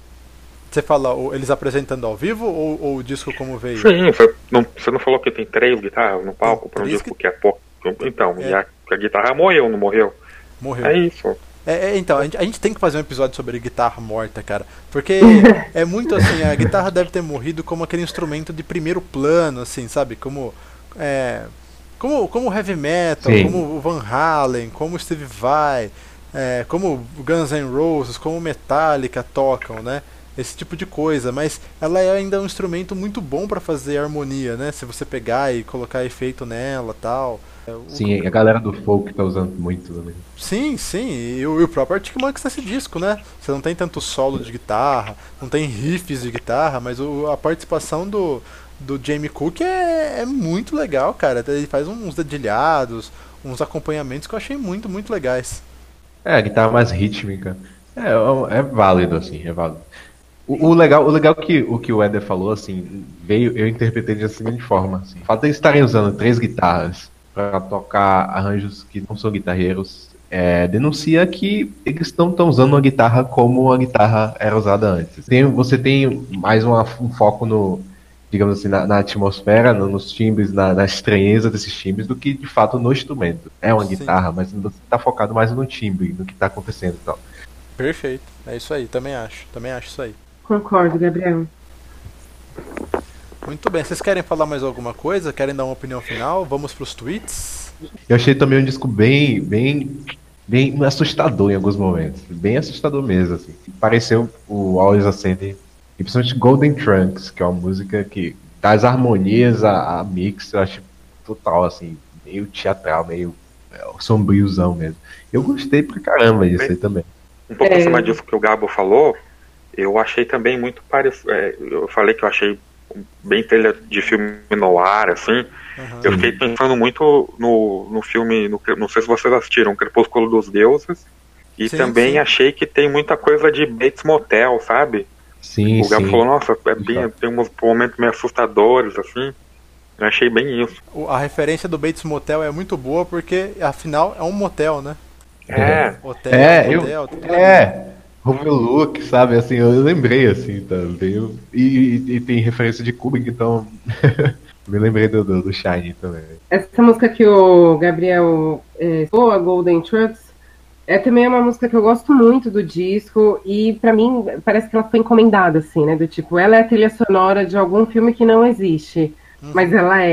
Você fala eles apresentando ao vivo ou, ou o disco como veio? Sim, você não, você não falou que tem três guitarras no palco para um disco que... que é pouco. Então, é. e a, a guitarra morreu, não morreu? Morreu. É isso. É, é, então, a gente, a gente tem que fazer um episódio sobre guitarra morta, cara. Porque é muito assim, a guitarra deve ter morrido como aquele instrumento de primeiro plano, assim, sabe? Como é, como, como heavy metal, Sim. como o Van Halen, como o Steve Vai, é, como Guns N' Roses, como Metallica tocam, né? Esse tipo de coisa, mas ela é ainda um instrumento muito bom para fazer harmonia, né? Se você pegar e colocar efeito nela e tal. Sim, o... a galera do folk tá usando muito também. Sim, sim, e o, e o próprio Arctic Monkeys nesse disco, né? Você não tem tanto solo de guitarra, não tem riffs de guitarra, mas o, a participação do, do Jamie Cook é, é muito legal, cara. Ele faz uns dedilhados, uns acompanhamentos que eu achei muito, muito legais. É, a guitarra mais rítmica. É, é válido, assim, é válido. O, o legal, o legal que o que o Éder falou, assim, veio, eu interpretei da seguinte forma, assim, o fato de eles estarem usando três guitarras para tocar arranjos que não são guitarreiros, é, denuncia que eles não estão usando uma guitarra como a guitarra era usada antes. Tem, você tem mais uma, um foco no, digamos assim, na, na atmosfera, no, nos timbres, na, na estranheza desses timbres, do que de fato no instrumento. É uma Sim. guitarra, mas você está focado mais no timbre, no que está acontecendo e tal. Perfeito, é isso aí, também acho, também acho isso aí. Concordo, Gabriel. Muito bem, vocês querem falar mais alguma coisa? Querem dar uma opinião final? Vamos pros tweets? Eu achei também um disco bem, bem, bem assustador em alguns momentos. Bem assustador mesmo, assim. Pareceu o Always Ascending, e principalmente Golden Trunks, que é uma música que dá as harmonias, a, a mix, eu acho total, assim, meio teatral, meio sombriozão mesmo. Eu gostei pra caramba disso aí também. Um pouco é. acima disso que o Gabo falou, eu achei também muito parecido. É, eu falei que eu achei bem trilha de filme noir, assim. Uhum. Eu fiquei pensando muito no, no filme, no, não sei se vocês assistiram, Crepúsculo dos Deuses. E sim, também sim. achei que tem muita coisa de Bates Motel, sabe? Sim, o Gabo sim. falou, nossa, é bem, tem uns momentos meio assustadores, assim. Eu achei bem isso. A referência do Bates Motel é muito boa porque, afinal, é um motel, né? É. Hotel, é, motel, eu, é. Overlook, sabe, assim, eu lembrei, assim, também, eu, e, e, e tem referência de Kubrick, então, me lembrei do, do, do Shine também. Essa música que o Gabriel é, falou, a Golden Trucks, é também uma música que eu gosto muito do disco, e pra mim, parece que ela foi encomendada, assim, né, do tipo, ela é a trilha sonora de algum filme que não existe, uhum. mas ela é,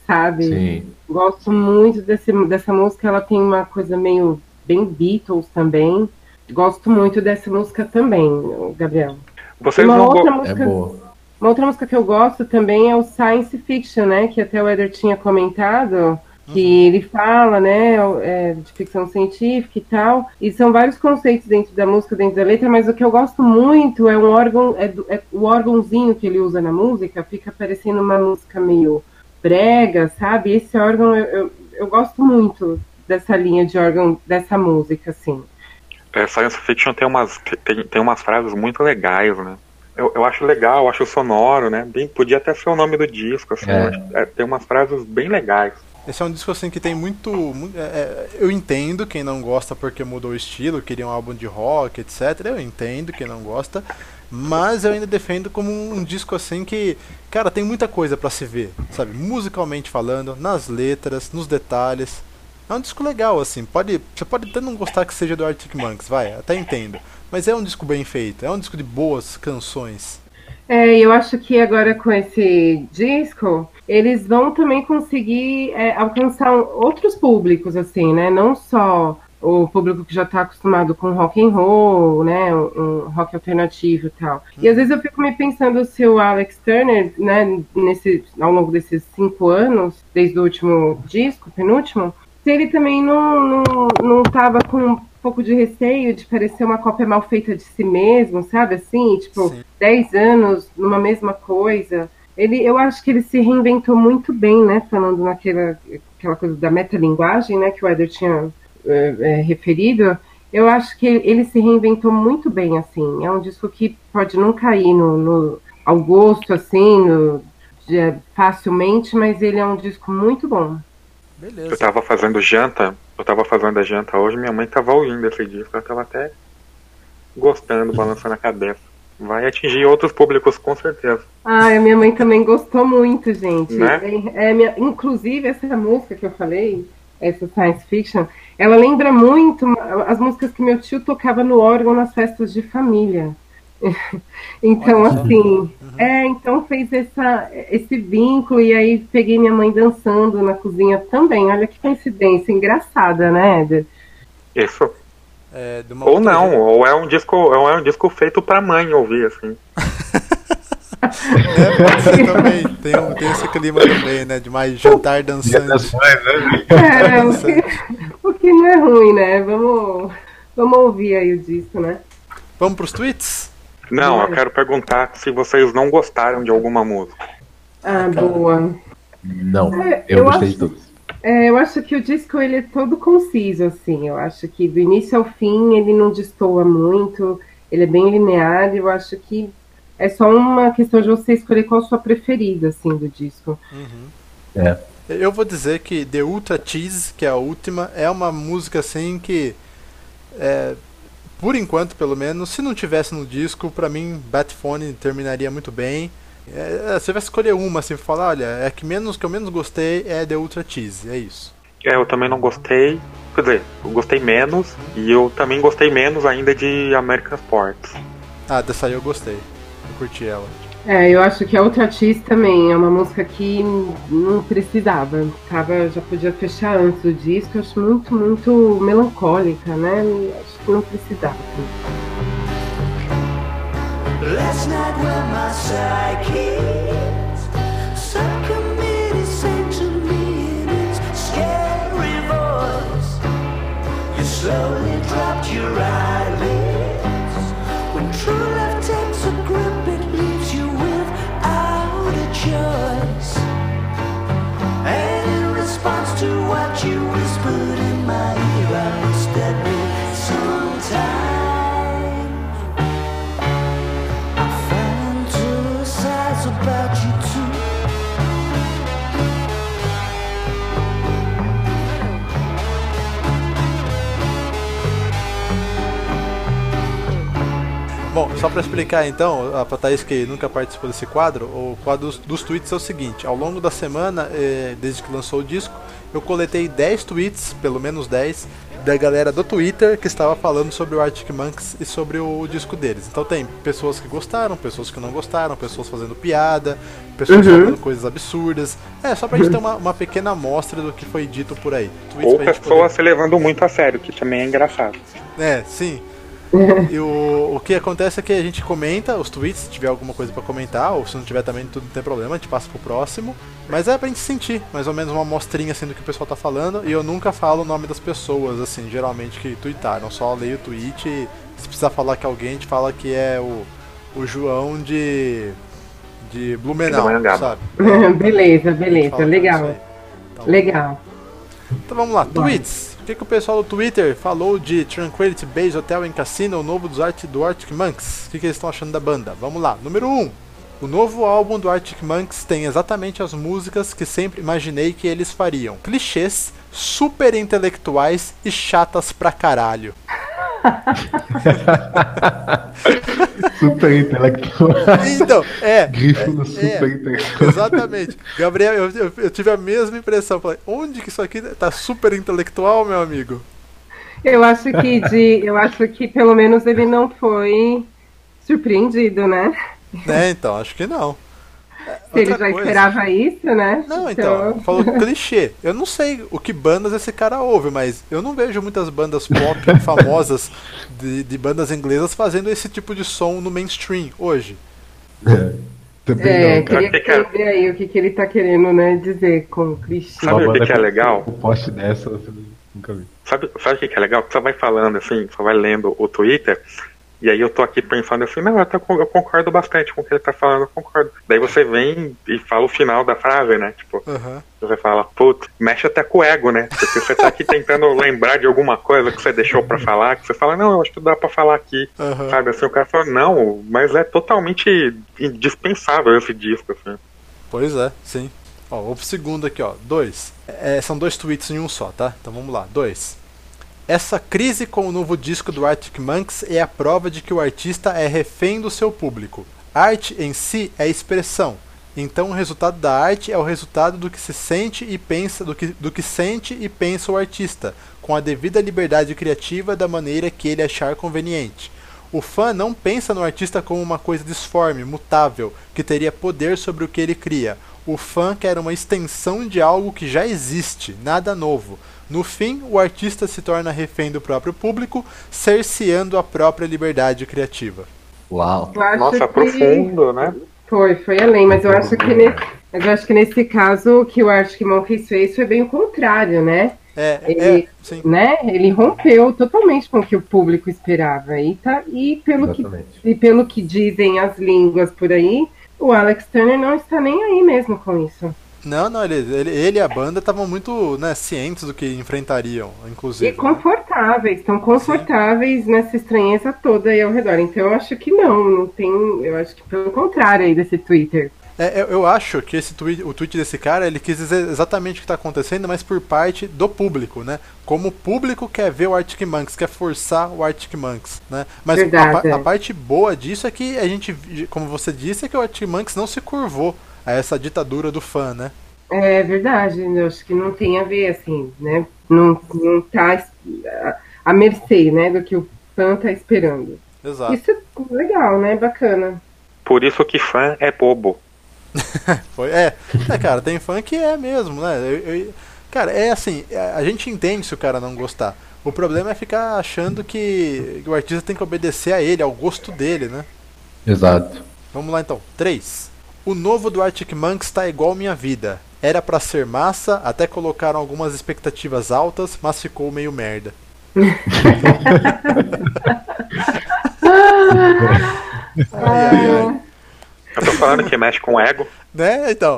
sabe? Sim. Gosto muito desse, dessa música, ela tem uma coisa meio bem Beatles também. Gosto muito dessa música também, Gabriel. Vocês uma não outra go... música, É boa. Uma outra música que eu gosto também é o Science Fiction, né? Que até o Eder tinha comentado, que uhum. ele fala, né, é, de ficção científica e tal. E são vários conceitos dentro da música, dentro da letra, mas o que eu gosto muito é um órgão, é, é o órgãozinho que ele usa na música, fica parecendo uma música meio brega, sabe? Esse órgão, eu, eu, eu gosto muito dessa linha de órgão, dessa música, assim. É, Science Fiction tem umas, tem, tem umas frases muito legais, né? Eu, eu acho legal, eu acho sonoro, né? Bem, podia até ser o nome do disco, assim. É. Eu acho, é, tem umas frases bem legais. Esse é um disco assim que tem muito... muito é, eu entendo quem não gosta porque mudou o estilo, queria um álbum de rock, etcétera. Eu entendo quem não gosta, mas eu ainda defendo como um, um disco assim que, cara, tem muita coisa pra se ver, sabe? Musicalmente falando, nas letras, nos detalhes. É um disco legal, assim. Pode, você pode até não gostar que seja do Arctic Monkeys, vai, até entendo. Mas é um disco bem feito, é um disco de boas canções. É, eu acho que agora com esse disco, eles vão também conseguir é, alcançar outros públicos, assim, né? Não só o público que já está acostumado com rock and roll, né? Um, um rock alternativo e tal. Hum. E às vezes eu fico me pensando se o Alex Turner, né? Nesse, ao longo desses cinco anos, desde o último disco, penúltimo, se ele também não, não, não tava com um pouco de receio de parecer uma cópia mal feita de si mesmo, sabe? Assim, tipo, Sim. dez anos numa mesma coisa. Ele, eu acho que ele se reinventou muito bem, né? Falando naquela aquela coisa da metalinguagem, né? Que o Eder tinha é, é, referido. Eu acho que ele se reinventou muito bem, assim. É um disco que pode não cair no, no, ao gosto, assim, no, de, facilmente, mas ele é um disco muito bom. Beleza. Eu tava fazendo janta, eu tava fazendo a janta hoje, minha mãe tava ouvindo esse disco, ela tava até gostando, balançando a cabeça. Vai atingir outros públicos, com certeza. Ah, a minha mãe também gostou muito, gente. Né? É, é, minha, inclusive, essa música que eu falei, essa Science Fiction, ela lembra muito as músicas que meu tio tocava no órgão nas festas de família. Então, Olha assim, uhum. é, então fez essa, esse vínculo, e aí peguei minha mãe dançando na cozinha também. Olha que coincidência engraçada, né, Eder? Isso. É, ou não, gente. ou é um disco, ou é um disco feito pra mãe ouvir, assim. É, pode ser também. Tem, um, tem esse clima também, né? De mais jantar dançante. É, o que, o que não é ruim, né? Vamos, vamos ouvir aí o disco, né? Vamos pros tweets? Não, eu quero perguntar se vocês não gostaram de alguma música. Ah, boa. Não, é, eu, eu gostei acho, de todos. É, eu acho que o disco ele é todo conciso, assim. Eu acho que do início ao fim ele não destoa muito, ele é bem linear, e eu acho que é só uma questão de você escolher qual a sua preferida, assim, do disco. Uhum. É. Eu vou dizer que The Ultra Cheese, que é a última, é uma música assim que... É, por enquanto, pelo menos, se não tivesse no disco, pra mim, Bat Phone terminaria muito bem. É, se eu tivesse escolher uma, assim, falar, olha, é que menos que eu menos gostei é The Ultra Cheese, é isso. É, eu também não gostei, quer dizer, eu gostei menos, e eu também gostei menos ainda de American Sports. Ah, dessa aí eu gostei, eu curti ela. É, eu acho que a Ultra Cheese também é uma música que não precisava, tava, já podia fechar antes do disco. Eu acho muito, muito melancólica, né? Acho que não precisava. Last night when my psyche's subcommittee sang to me in its scary voice, you slowly dropped your eyelids. When true love takes a grip, it leaves you without a choice. And in response to what you whispered in my ear, I wish that we sometimes about you too. Bom, só pra explicar então, pra Thaís que nunca participou desse quadro, o quadro dos, dos tweets é o seguinte: ao longo da semana, eh, desde que lançou o disco, eu coletei dez tweets, pelo menos dez, da galera do Twitter que estava falando sobre o Arctic Monkeys e sobre o disco deles. Então tem pessoas que gostaram, pessoas que não gostaram, pessoas fazendo piada, pessoas Uhum. falando coisas absurdas. É, só pra gente ter uma, uma pequena amostra do que foi dito por aí. Tweets Ou pra gente pessoas poder- se levando muito a sério, que também é engraçado. É, sim. E o, o que acontece é que a gente comenta os tweets, se tiver alguma coisa pra comentar, ou se não tiver também tudo não tem problema, a gente passa pro próximo. Mas é pra gente sentir, mais ou menos uma amostrinha assim do que o pessoal tá falando. E eu nunca falo o nome das pessoas, assim, geralmente que tweetaram. Eu só leio o tweet e se precisar falar que alguém, a gente fala que é o, o João de. de Blumenau, Blumenau. sabe? Beleza, Fala beleza, isso legal. aí. Então, Legal. Então vamos lá, tweets. O que, que o pessoal do Twitter falou de Tranquility Base Hotel and Casino, o novo dos Art, do Arctic Monkeys? O que, que eles estão achando da banda? Vamos lá, número um. O novo álbum do Arctic Monkeys tem exatamente as músicas que sempre imaginei que eles fariam. Clichês, super intelectuais e chatas pra caralho. Super intelectual. Então, é. Grifo no é, super é, intelectual. exatamente. Gabriel, eu, eu, eu tive a mesma impressão. Falei, onde que isso aqui tá super intelectual, meu amigo? Eu acho que de, eu acho que pelo menos ele não foi surpreendido, né? Né, então, acho que não. Se ele Outra já coisa- esperava isso, né? Não, então, falou clichê. Eu não sei o que bandas esse cara ouve, mas eu não vejo muitas bandas pop famosas de, de bandas inglesas fazendo esse tipo de som no mainstream hoje. É, também É, não, cara. queria que que é? entender aí o que, que ele tá querendo, né, dizer com clichê. Sabe Uma o que banda que é com- legal? Um poste dessa, eu nunca vi. Sabe, sabe o que que é legal? Que você vai falando assim, você vai lendo o Twitter, e aí eu tô aqui pensando assim, não, eu, tô- eu concordo bastante com o que ele tá falando, eu concordo. Daí você vem e fala o final da frase, né? Tipo, Aham. você fala, putz, mexe até com o ego, né? Porque você tá aqui tentando lembrar de alguma coisa que você deixou pra falar, que você fala, não, eu acho que dá pra falar aqui. Aham. Sabe, assim, o cara fala, não, mas é totalmente indispensável esse disco, assim. Pois é, sim. Ó, o segundo aqui, ó. Dois. É, são dois tweets em um só, tá? Então vamos lá. Dois. Essa crise com o novo disco do Arctic Monkeys é a prova de que o artista é refém do seu público. Arte em si é expressão. Então o resultado da arte é o resultado do que se sente e pensa, do que, do que sente e pensa o artista, com a devida liberdade criativa da maneira que ele achar conveniente. O fã não pensa no artista como uma coisa disforme, mutável, que teria poder sobre o que ele cria. O fã quer uma extensão de algo que já existe, nada novo. No fim, o artista se torna refém do próprio público, cerceando a própria liberdade criativa. Uau. Eu acho Nossa, que profundo, né? Foi, foi além, mas eu acho que nesse, mas eu acho que nesse caso o que o Arctic Monkeys fez foi bem o contrário, né? É, é, Ele, sim. né? Ele rompeu totalmente com o que o público esperava. E, tá, e, pelo que, Exatamente. e pelo que dizem as línguas por aí, o Alex Turner não está nem aí mesmo com isso. Não, não, ele, ele, ele e a banda estavam muito, né, cientes do que enfrentariam, inclusive. E confortáveis, estão confortáveis nessa estranheza toda aí ao redor. Então eu acho que não, não tem. Eu acho que pelo contrário aí desse Twitter. É, eu, eu acho que esse tweet, o tweet desse cara, ele quis dizer exatamente o que está acontecendo, mas por parte do público, né? Como o público quer ver o Arctic Monkeys, quer forçar o Arctic Monkeys, né? Mas a, Verdade, pa- é. a parte boa disso é que a gente, como você disse, é que o Arctic Monkeys não se curvou a essa ditadura do fã, né? É verdade, eu acho que não tem a ver, assim, né? Não, não tá à- à mercê, né, do que o fã tá esperando. Exato. Isso é legal, né? Bacana. Por isso que fã é bobo. Foi, é, é, cara, tem fã que é mesmo, né? Eu- eu- cara, é assim, a gente entende se o cara não gostar. O problema é ficar achando que o artista tem que obedecer a ele, ao gosto dele, né? Exato. Vamos lá então. três. O novo do Arctic Monkeys tá igual minha vida. Era pra ser massa, até colocaram algumas expectativas altas, mas ficou meio merda. Ai, ai, ai. Eu tô falando que mexe com o ego. Né, então?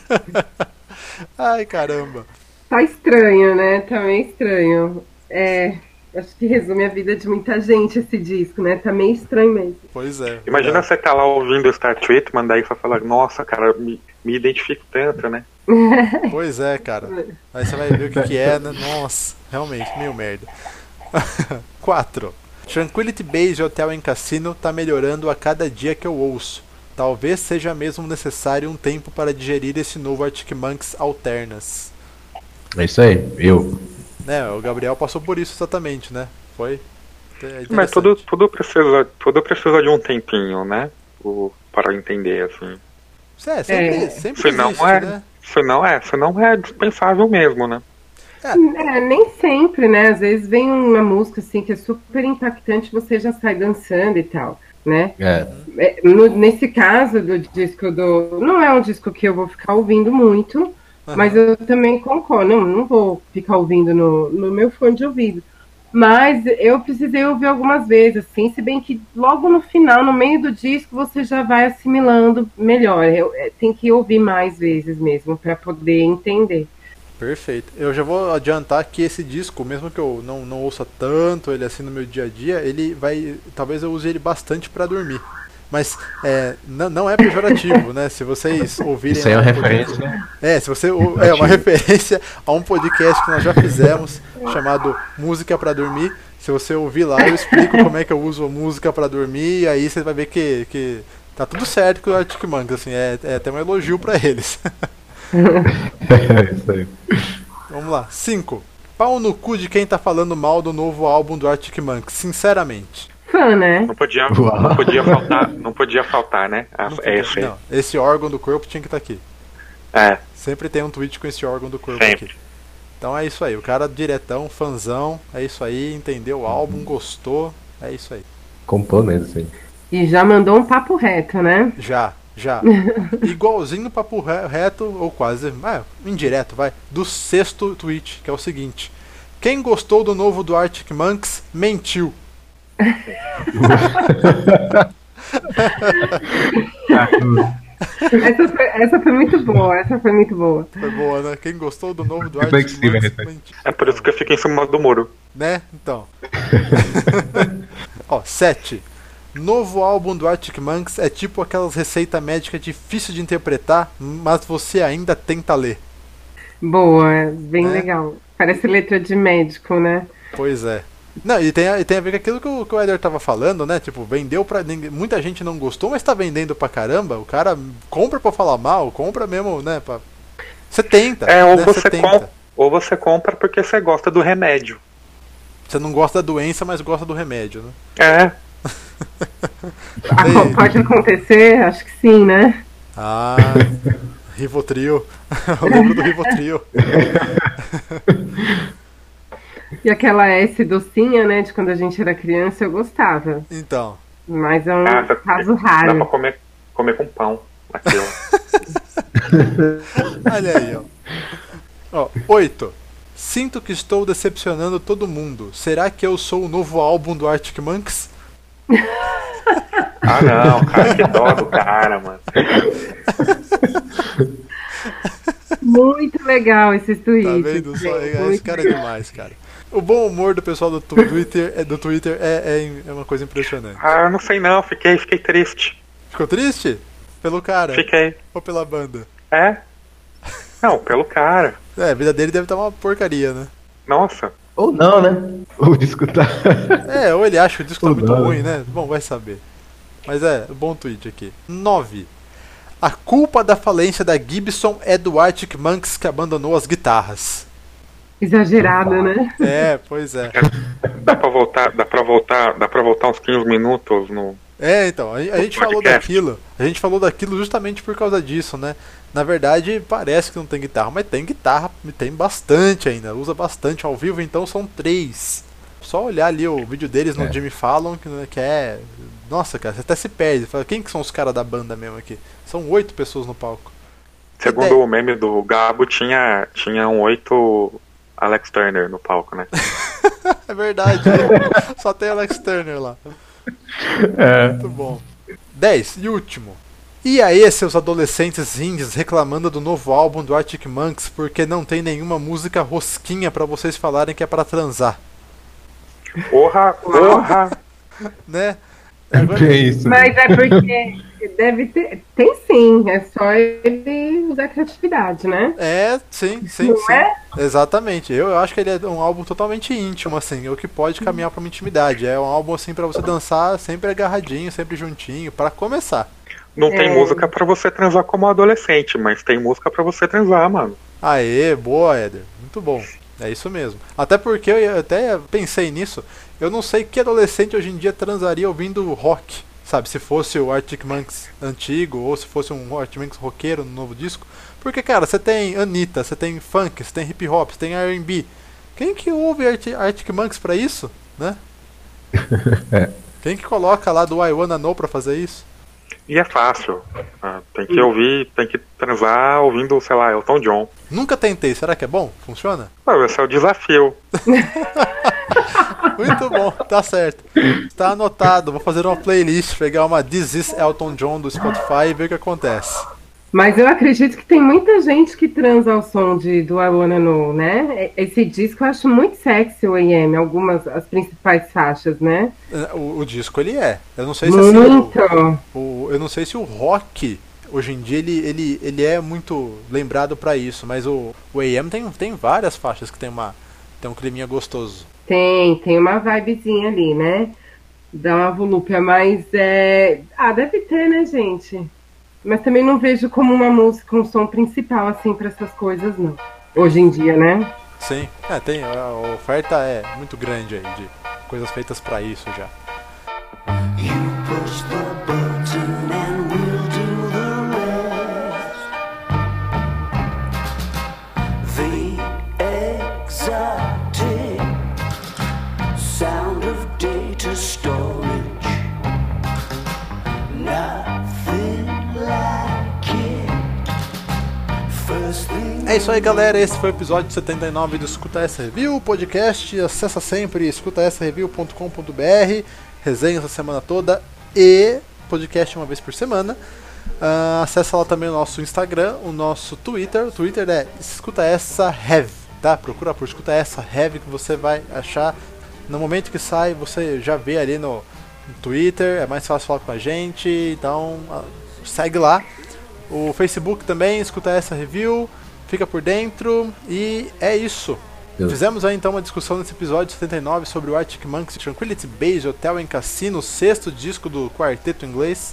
Ai, caramba. Tá estranho, né? Tá meio estranho. É, acho que resume a vida de muita gente esse disco, né? Tá meio estranho mesmo. Pois é. Imagina verdade. você tá lá ouvindo o Star Treatment, daí você fala, nossa, cara, me, me identifico tanto, né? Pois é, cara. Aí você vai ver o que, que é, né? Nossa, realmente, meio merda. quatro. Tranquility Base Hotel and Casino tá melhorando a cada dia que eu ouço. Talvez seja mesmo necessário um tempo para digerir esse novo Arctic Monkeys Alternas. É isso aí. Eu, né, o Gabriel passou por isso exatamente, né? Foi. Mas tudo, tudo, precisa, tudo precisa de um tempinho, né? O, para entender, assim. É, sempre, É. sempre Se não existe, é, né? se não é, se não é dispensável mesmo, né? É, nem sempre, né? Às vezes vem uma música assim que é super impactante, você já sai dançando e tal, né? É. É, no- nesse caso do disco do. Não é um disco que eu vou ficar ouvindo muito, mas eu também concordo. Não, não vou ficar ouvindo no, no meu fone de ouvido. Mas eu precisei ouvir algumas vezes, assim, se bem que logo no final, no meio do disco, você já vai assimilando melhor. Eu, é, tem que ouvir mais vezes mesmo para poder entender. Perfeito. Eu já vou adiantar que esse disco, mesmo que eu não, não ouça tanto ele assim no meu dia a dia, ele vai. Talvez eu use ele bastante pra dormir. Mas é, não, não é pejorativo, né? Se vocês ouvirem. Isso aí é uma lá um referência, podcast- né? É, se você. ou- É uma referência a um podcast que nós já fizemos, chamado Música pra Dormir. Se você ouvir lá, eu explico como é que eu uso a música pra dormir, e aí você vai ver que, que tá tudo certo com o Arctic Monkeys, assim, é, é até um elogio pra eles. É isso aí. Vamos lá. cinco. Pau no cu de quem tá falando mal do novo álbum do Arctic Monkeys, sinceramente. Fã, né? Não podia, Uau. não podia faltar, não podia faltar, né? A, Não podia- esse, não, esse órgão do corpo tinha que estar aqui. é, Sempre tem um tweet com esse órgão do corpo sempre. aqui. Então é isso aí. O cara diretão, fanzão, é isso aí, entendeu o álbum, gostou, é isso aí. Comprou mesmo, assim. E já mandou um papo reto, né? Já, já. Igualzinho papo re- reto, ou quase, é, indireto, vai, do sexto tweet, que é o seguinte. Quem gostou do novo do Arctic Monkeys, mentiu. Essa foi, essa foi muito boa, essa foi muito boa. Foi boa, né? Quem gostou do novo do Como é que Arctic se vê, Monkeys, né? mentiu. É por isso que eu fico em cima do muro. Né? Então. Ó, sete. Novo álbum do Arctic Monkeys é tipo aquelas receitas médicas difícil de interpretar, mas você ainda tenta ler. Boa, é bem É. legal. Parece letra de médico, né? Pois é. Não, e tem, a- e tem a ver com aquilo que o, que o Eder tava falando, né? Tipo, vendeu pra. ninguém- Muita gente não gostou, mas tá vendendo pra caramba. O cara compra pra falar mal, compra mesmo, né? Pra... Você tenta. É, ou né? você tenta. compra, ou você compra porque você gosta do remédio. Você não gosta da doença, mas gosta do remédio, né? É, Aco- Pode acontecer? Acho que sim, né? Ah, Rivotril. Eu lembro do Rivotril. E aquela S docinha, né, de quando a gente era criança, eu gostava. Então. Mas é um ah, dá, caso dá pra raro. comer, comer com pão. Aquilo. Olha aí, ó. Ó, oito. Sinto que estou decepcionando todo mundo. Será que eu sou o novo álbum do Arctic Monkeys? Ah não, cara, que dó do cara, mano. Muito legal esses Tá tweets. vendo? Só, gente, esse muito cara é legal. demais, cara. O bom humor do pessoal do tu- Twitter, é, do Twitter é, é, é uma coisa impressionante. Ah, eu não sei não, fiquei, fiquei triste. Ficou triste? Pelo cara? Fiquei. Ou pela banda? É? Não, pelo cara. É, a vida dele deve estar uma porcaria, né? Nossa. Ou não, né? Ou discutar. É, ou ele acha que o disco tá Ou muito não. ruim, né? Bom, vai saber. Mas é, bom tweet aqui. nove. A culpa da falência da Gibson é do Arctic Monkeys que abandonou as guitarras. Exagerado, né? É, pois é. Dá pra voltar, dá pra voltar, dá pra voltar uns quinze minutos no. É, então, a, a gente falou podcast. daquilo. A gente falou daquilo justamente por causa disso, né? Na verdade, parece que não tem guitarra, mas tem guitarra, e tem bastante ainda. Usa bastante ao vivo, então são três. Só olhar ali o vídeo deles no É. Jimmy Fallon, que, que é. Nossa, cara, você até se perde. Fala, quem que são os caras da banda mesmo aqui? São oito pessoas no palco. Segundo o meme do Gabo, tinha, tinha um oito Alex Turner no palco, né? É verdade, só tem Alex Turner lá. É. Muito bom. dez. E último. E aí, seus adolescentes indies reclamando do novo álbum do Arctic Monkeys porque não tem nenhuma música rosquinha pra vocês falarem que é pra transar, Porra, porra! né? Que é isso? Mas é porque deve ter. Tem sim, é só ele usar a criatividade, né? É, sim, sim, Não sim. é? Exatamente. Eu, eu acho que ele é um álbum totalmente íntimo, assim, é o que pode caminhar pra uma intimidade. É um álbum assim pra você dançar sempre agarradinho, sempre juntinho, pra começar. Não tem É. música pra você transar como adolescente, mas tem música pra você transar, mano. Aê, boa, Éder. Muito bom. É isso mesmo. Até porque eu até pensei nisso. Eu não sei que adolescente hoje em dia transaria ouvindo rock. Sabe, se fosse o Arctic Monkeys antigo ou se fosse um Arctic Monkeys roqueiro no novo disco. Porque, cara, você tem Anitta, você tem funk, você tem hip hop, você tem R and B. Quem que ouve Arctic, Arctic Monkeys pra isso, né? É. Quem que coloca lá do I Wanna Know pra fazer isso? E é fácil. Ah, tem que ouvir, tem que transar ouvindo, sei lá, Elton John. Nunca tentei, será que é bom? Funciona? Ah, esse é o desafio. Muito bom, tá certo. Tá anotado, vou fazer uma playlist, pegar uma This Is Elton John do Spotify e ver o que acontece. Mas eu acredito que tem muita gente que transa ao som de, do I Wanna Know, né? Esse disco eu acho muito sexy, o A M, algumas, as principais faixas, né? O, o disco ele é. Eu não sei se muito. Assim, o, o, eu não sei se o rock hoje em dia ele, ele, ele é muito lembrado pra isso, mas o, o A M tem, tem várias faixas que tem uma tem um climinha gostoso. Tem, tem uma vibezinha ali, né? Dá uma volúpia, mas é... Ah, deve ter, né, gente? Mas também não vejo como uma música, um som principal, assim, pra essas coisas, não. Hoje em dia, né? Sim, é, tem, a oferta é muito grande aí, de coisas feitas pra isso já. You push the button and we'll do the rest. The exotic sound of data storage. Nothing like it. First thing. É isso aí, galera, esse foi o episódio setenta e nove do Escuta Essa Review, podcast. Acessa sempre escuta essa review ponto com ponto b r, resenha essa semana toda e podcast uma vez por semana. Uh, acessa lá também o nosso Instagram, o nosso Twitter. O Twitter é Escuta Essa Rev, tá? Procura por Escuta Essa Rev que você vai achar. No momento que sai, você já vê ali no, no Twitter, é mais fácil falar com a gente, então uh, segue lá. O Facebook também, Escuta Essa Review, fica por dentro e é isso. Eu. Fizemos aí então uma discussão nesse episódio setenta e nove sobre o Arctic Monkeys Tranquility Base Hotel and Casino, o sexto disco do quarteto inglês.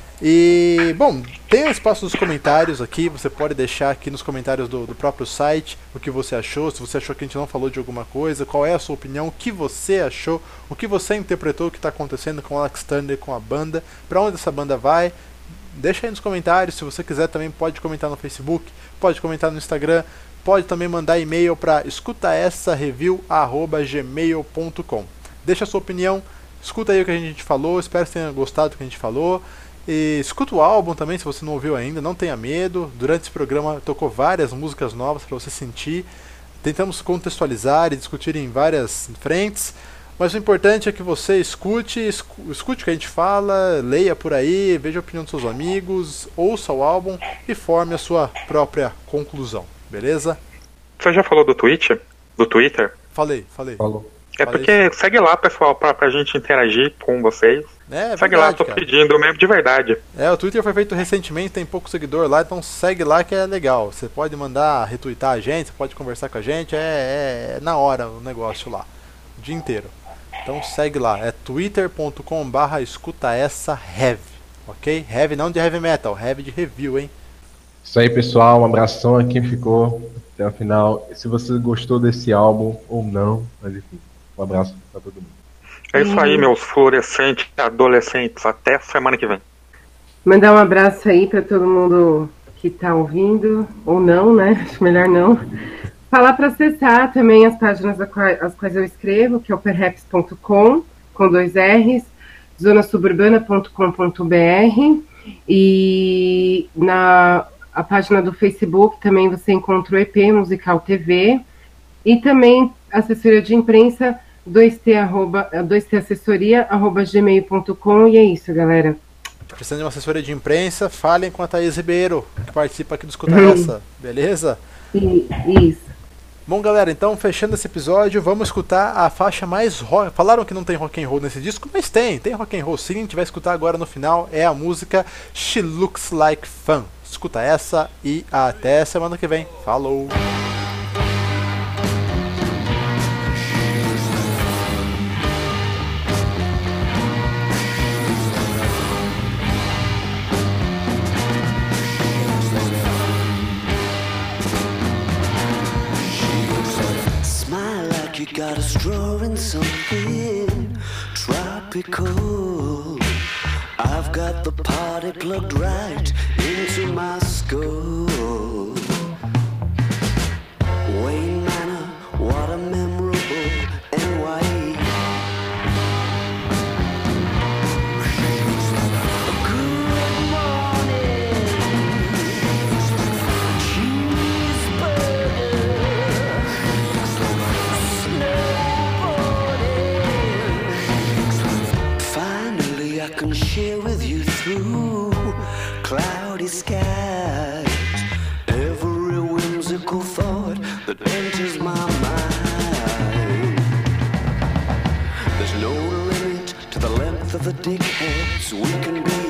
E, bom, tem um espaço nos comentários aqui, você pode deixar aqui nos comentários do, do próprio site o que você achou, se você achou que a gente não falou de alguma coisa, qual é a sua opinião, o que você achou, o que você interpretou, o que está acontecendo com o Alex Turner, com a banda, para onde essa banda vai. Deixa aí nos comentários, se você quiser também pode comentar no Facebook, pode comentar no Instagram, pode também mandar e-mail para escuta essa review arroba gmail ponto com. Deixa a sua opinião, escuta aí o que a gente falou, espero que tenha gostado do que a gente falou. E escuta o álbum também, se você não ouviu ainda, não tenha medo. Durante esse programa tocou várias músicas novas para você sentir. Tentamos contextualizar e discutir em várias frentes. Mas o importante é que você escute, escute o que a gente fala, leia por aí, veja a opinião dos seus amigos, ouça o álbum e forme a sua própria conclusão, beleza? Você já falou do Twitch? Do Twitter? Falei, falei. Falou. É Falei porque segue lá, pessoal, pra, pra gente interagir com vocês. É, é segue verdade, lá, tô cara. pedindo mesmo de verdade. É, o Twitter foi feito recentemente, tem pouco seguidor lá, então segue lá que é legal. Você pode mandar retweetar a gente, você pode conversar com a gente, é, é na hora o negócio lá, o dia inteiro. Então segue lá, é twitter ponto com barra escuta essa rev, ok? Rev não de heavy metal, rev de review, hein? Isso aí, pessoal, um abração a quem ficou até o final. Se você gostou desse álbum ou não, mas enfim, um abraço pra todo mundo. É isso aí, meus fluorescentes adolescentes. Até semana que vem. Mandar um abraço aí para todo mundo que tá ouvindo, ou não, né? Acho melhor não. Falar para acessar também as páginas as quais eu escrevo, que é o perhaps ponto com, com dois R's, zona suburbana ponto com ponto b r, e na a página do Facebook também você encontra o E P Musical T V, e também assessoria de imprensa dois t assessoria arroba gmail ponto com, e é isso, galera. Precisando de uma assessoria de imprensa, falem com a Thaís Ribeiro, que participa aqui do Escuta Essa, beleza? E, isso. Bom, galera, então fechando esse episódio, vamos escutar a faixa mais rock. Falaram que não tem rock and roll nesse disco, mas tem, tem rock and roll sim. A gente vai escutar agora no final, é a música She Looks Like Fun. Escuta essa e até semana que vem. Falou! got a straw and something tropical. I've got the party plugged right into my skull. Wayne Manor, what a memorable N Y E. Good morning, cheeseburger, snowboarding. Finally I can share with you through cloudy skies every whimsical thought that enters my mind. There's no limit to the length of the dickheads we can be.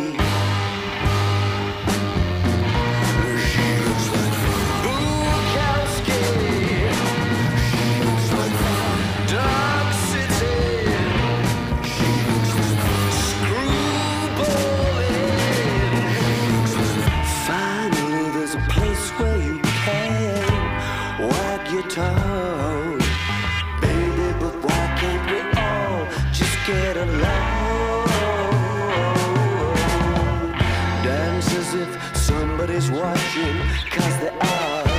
She looks like Bukowski. She looks like Dark City. She looks like Screwballing. Finally there's a place where you can wag your tongue, baby, but why can't we all just get along? Dance as if somebody's watching, 'cause they are.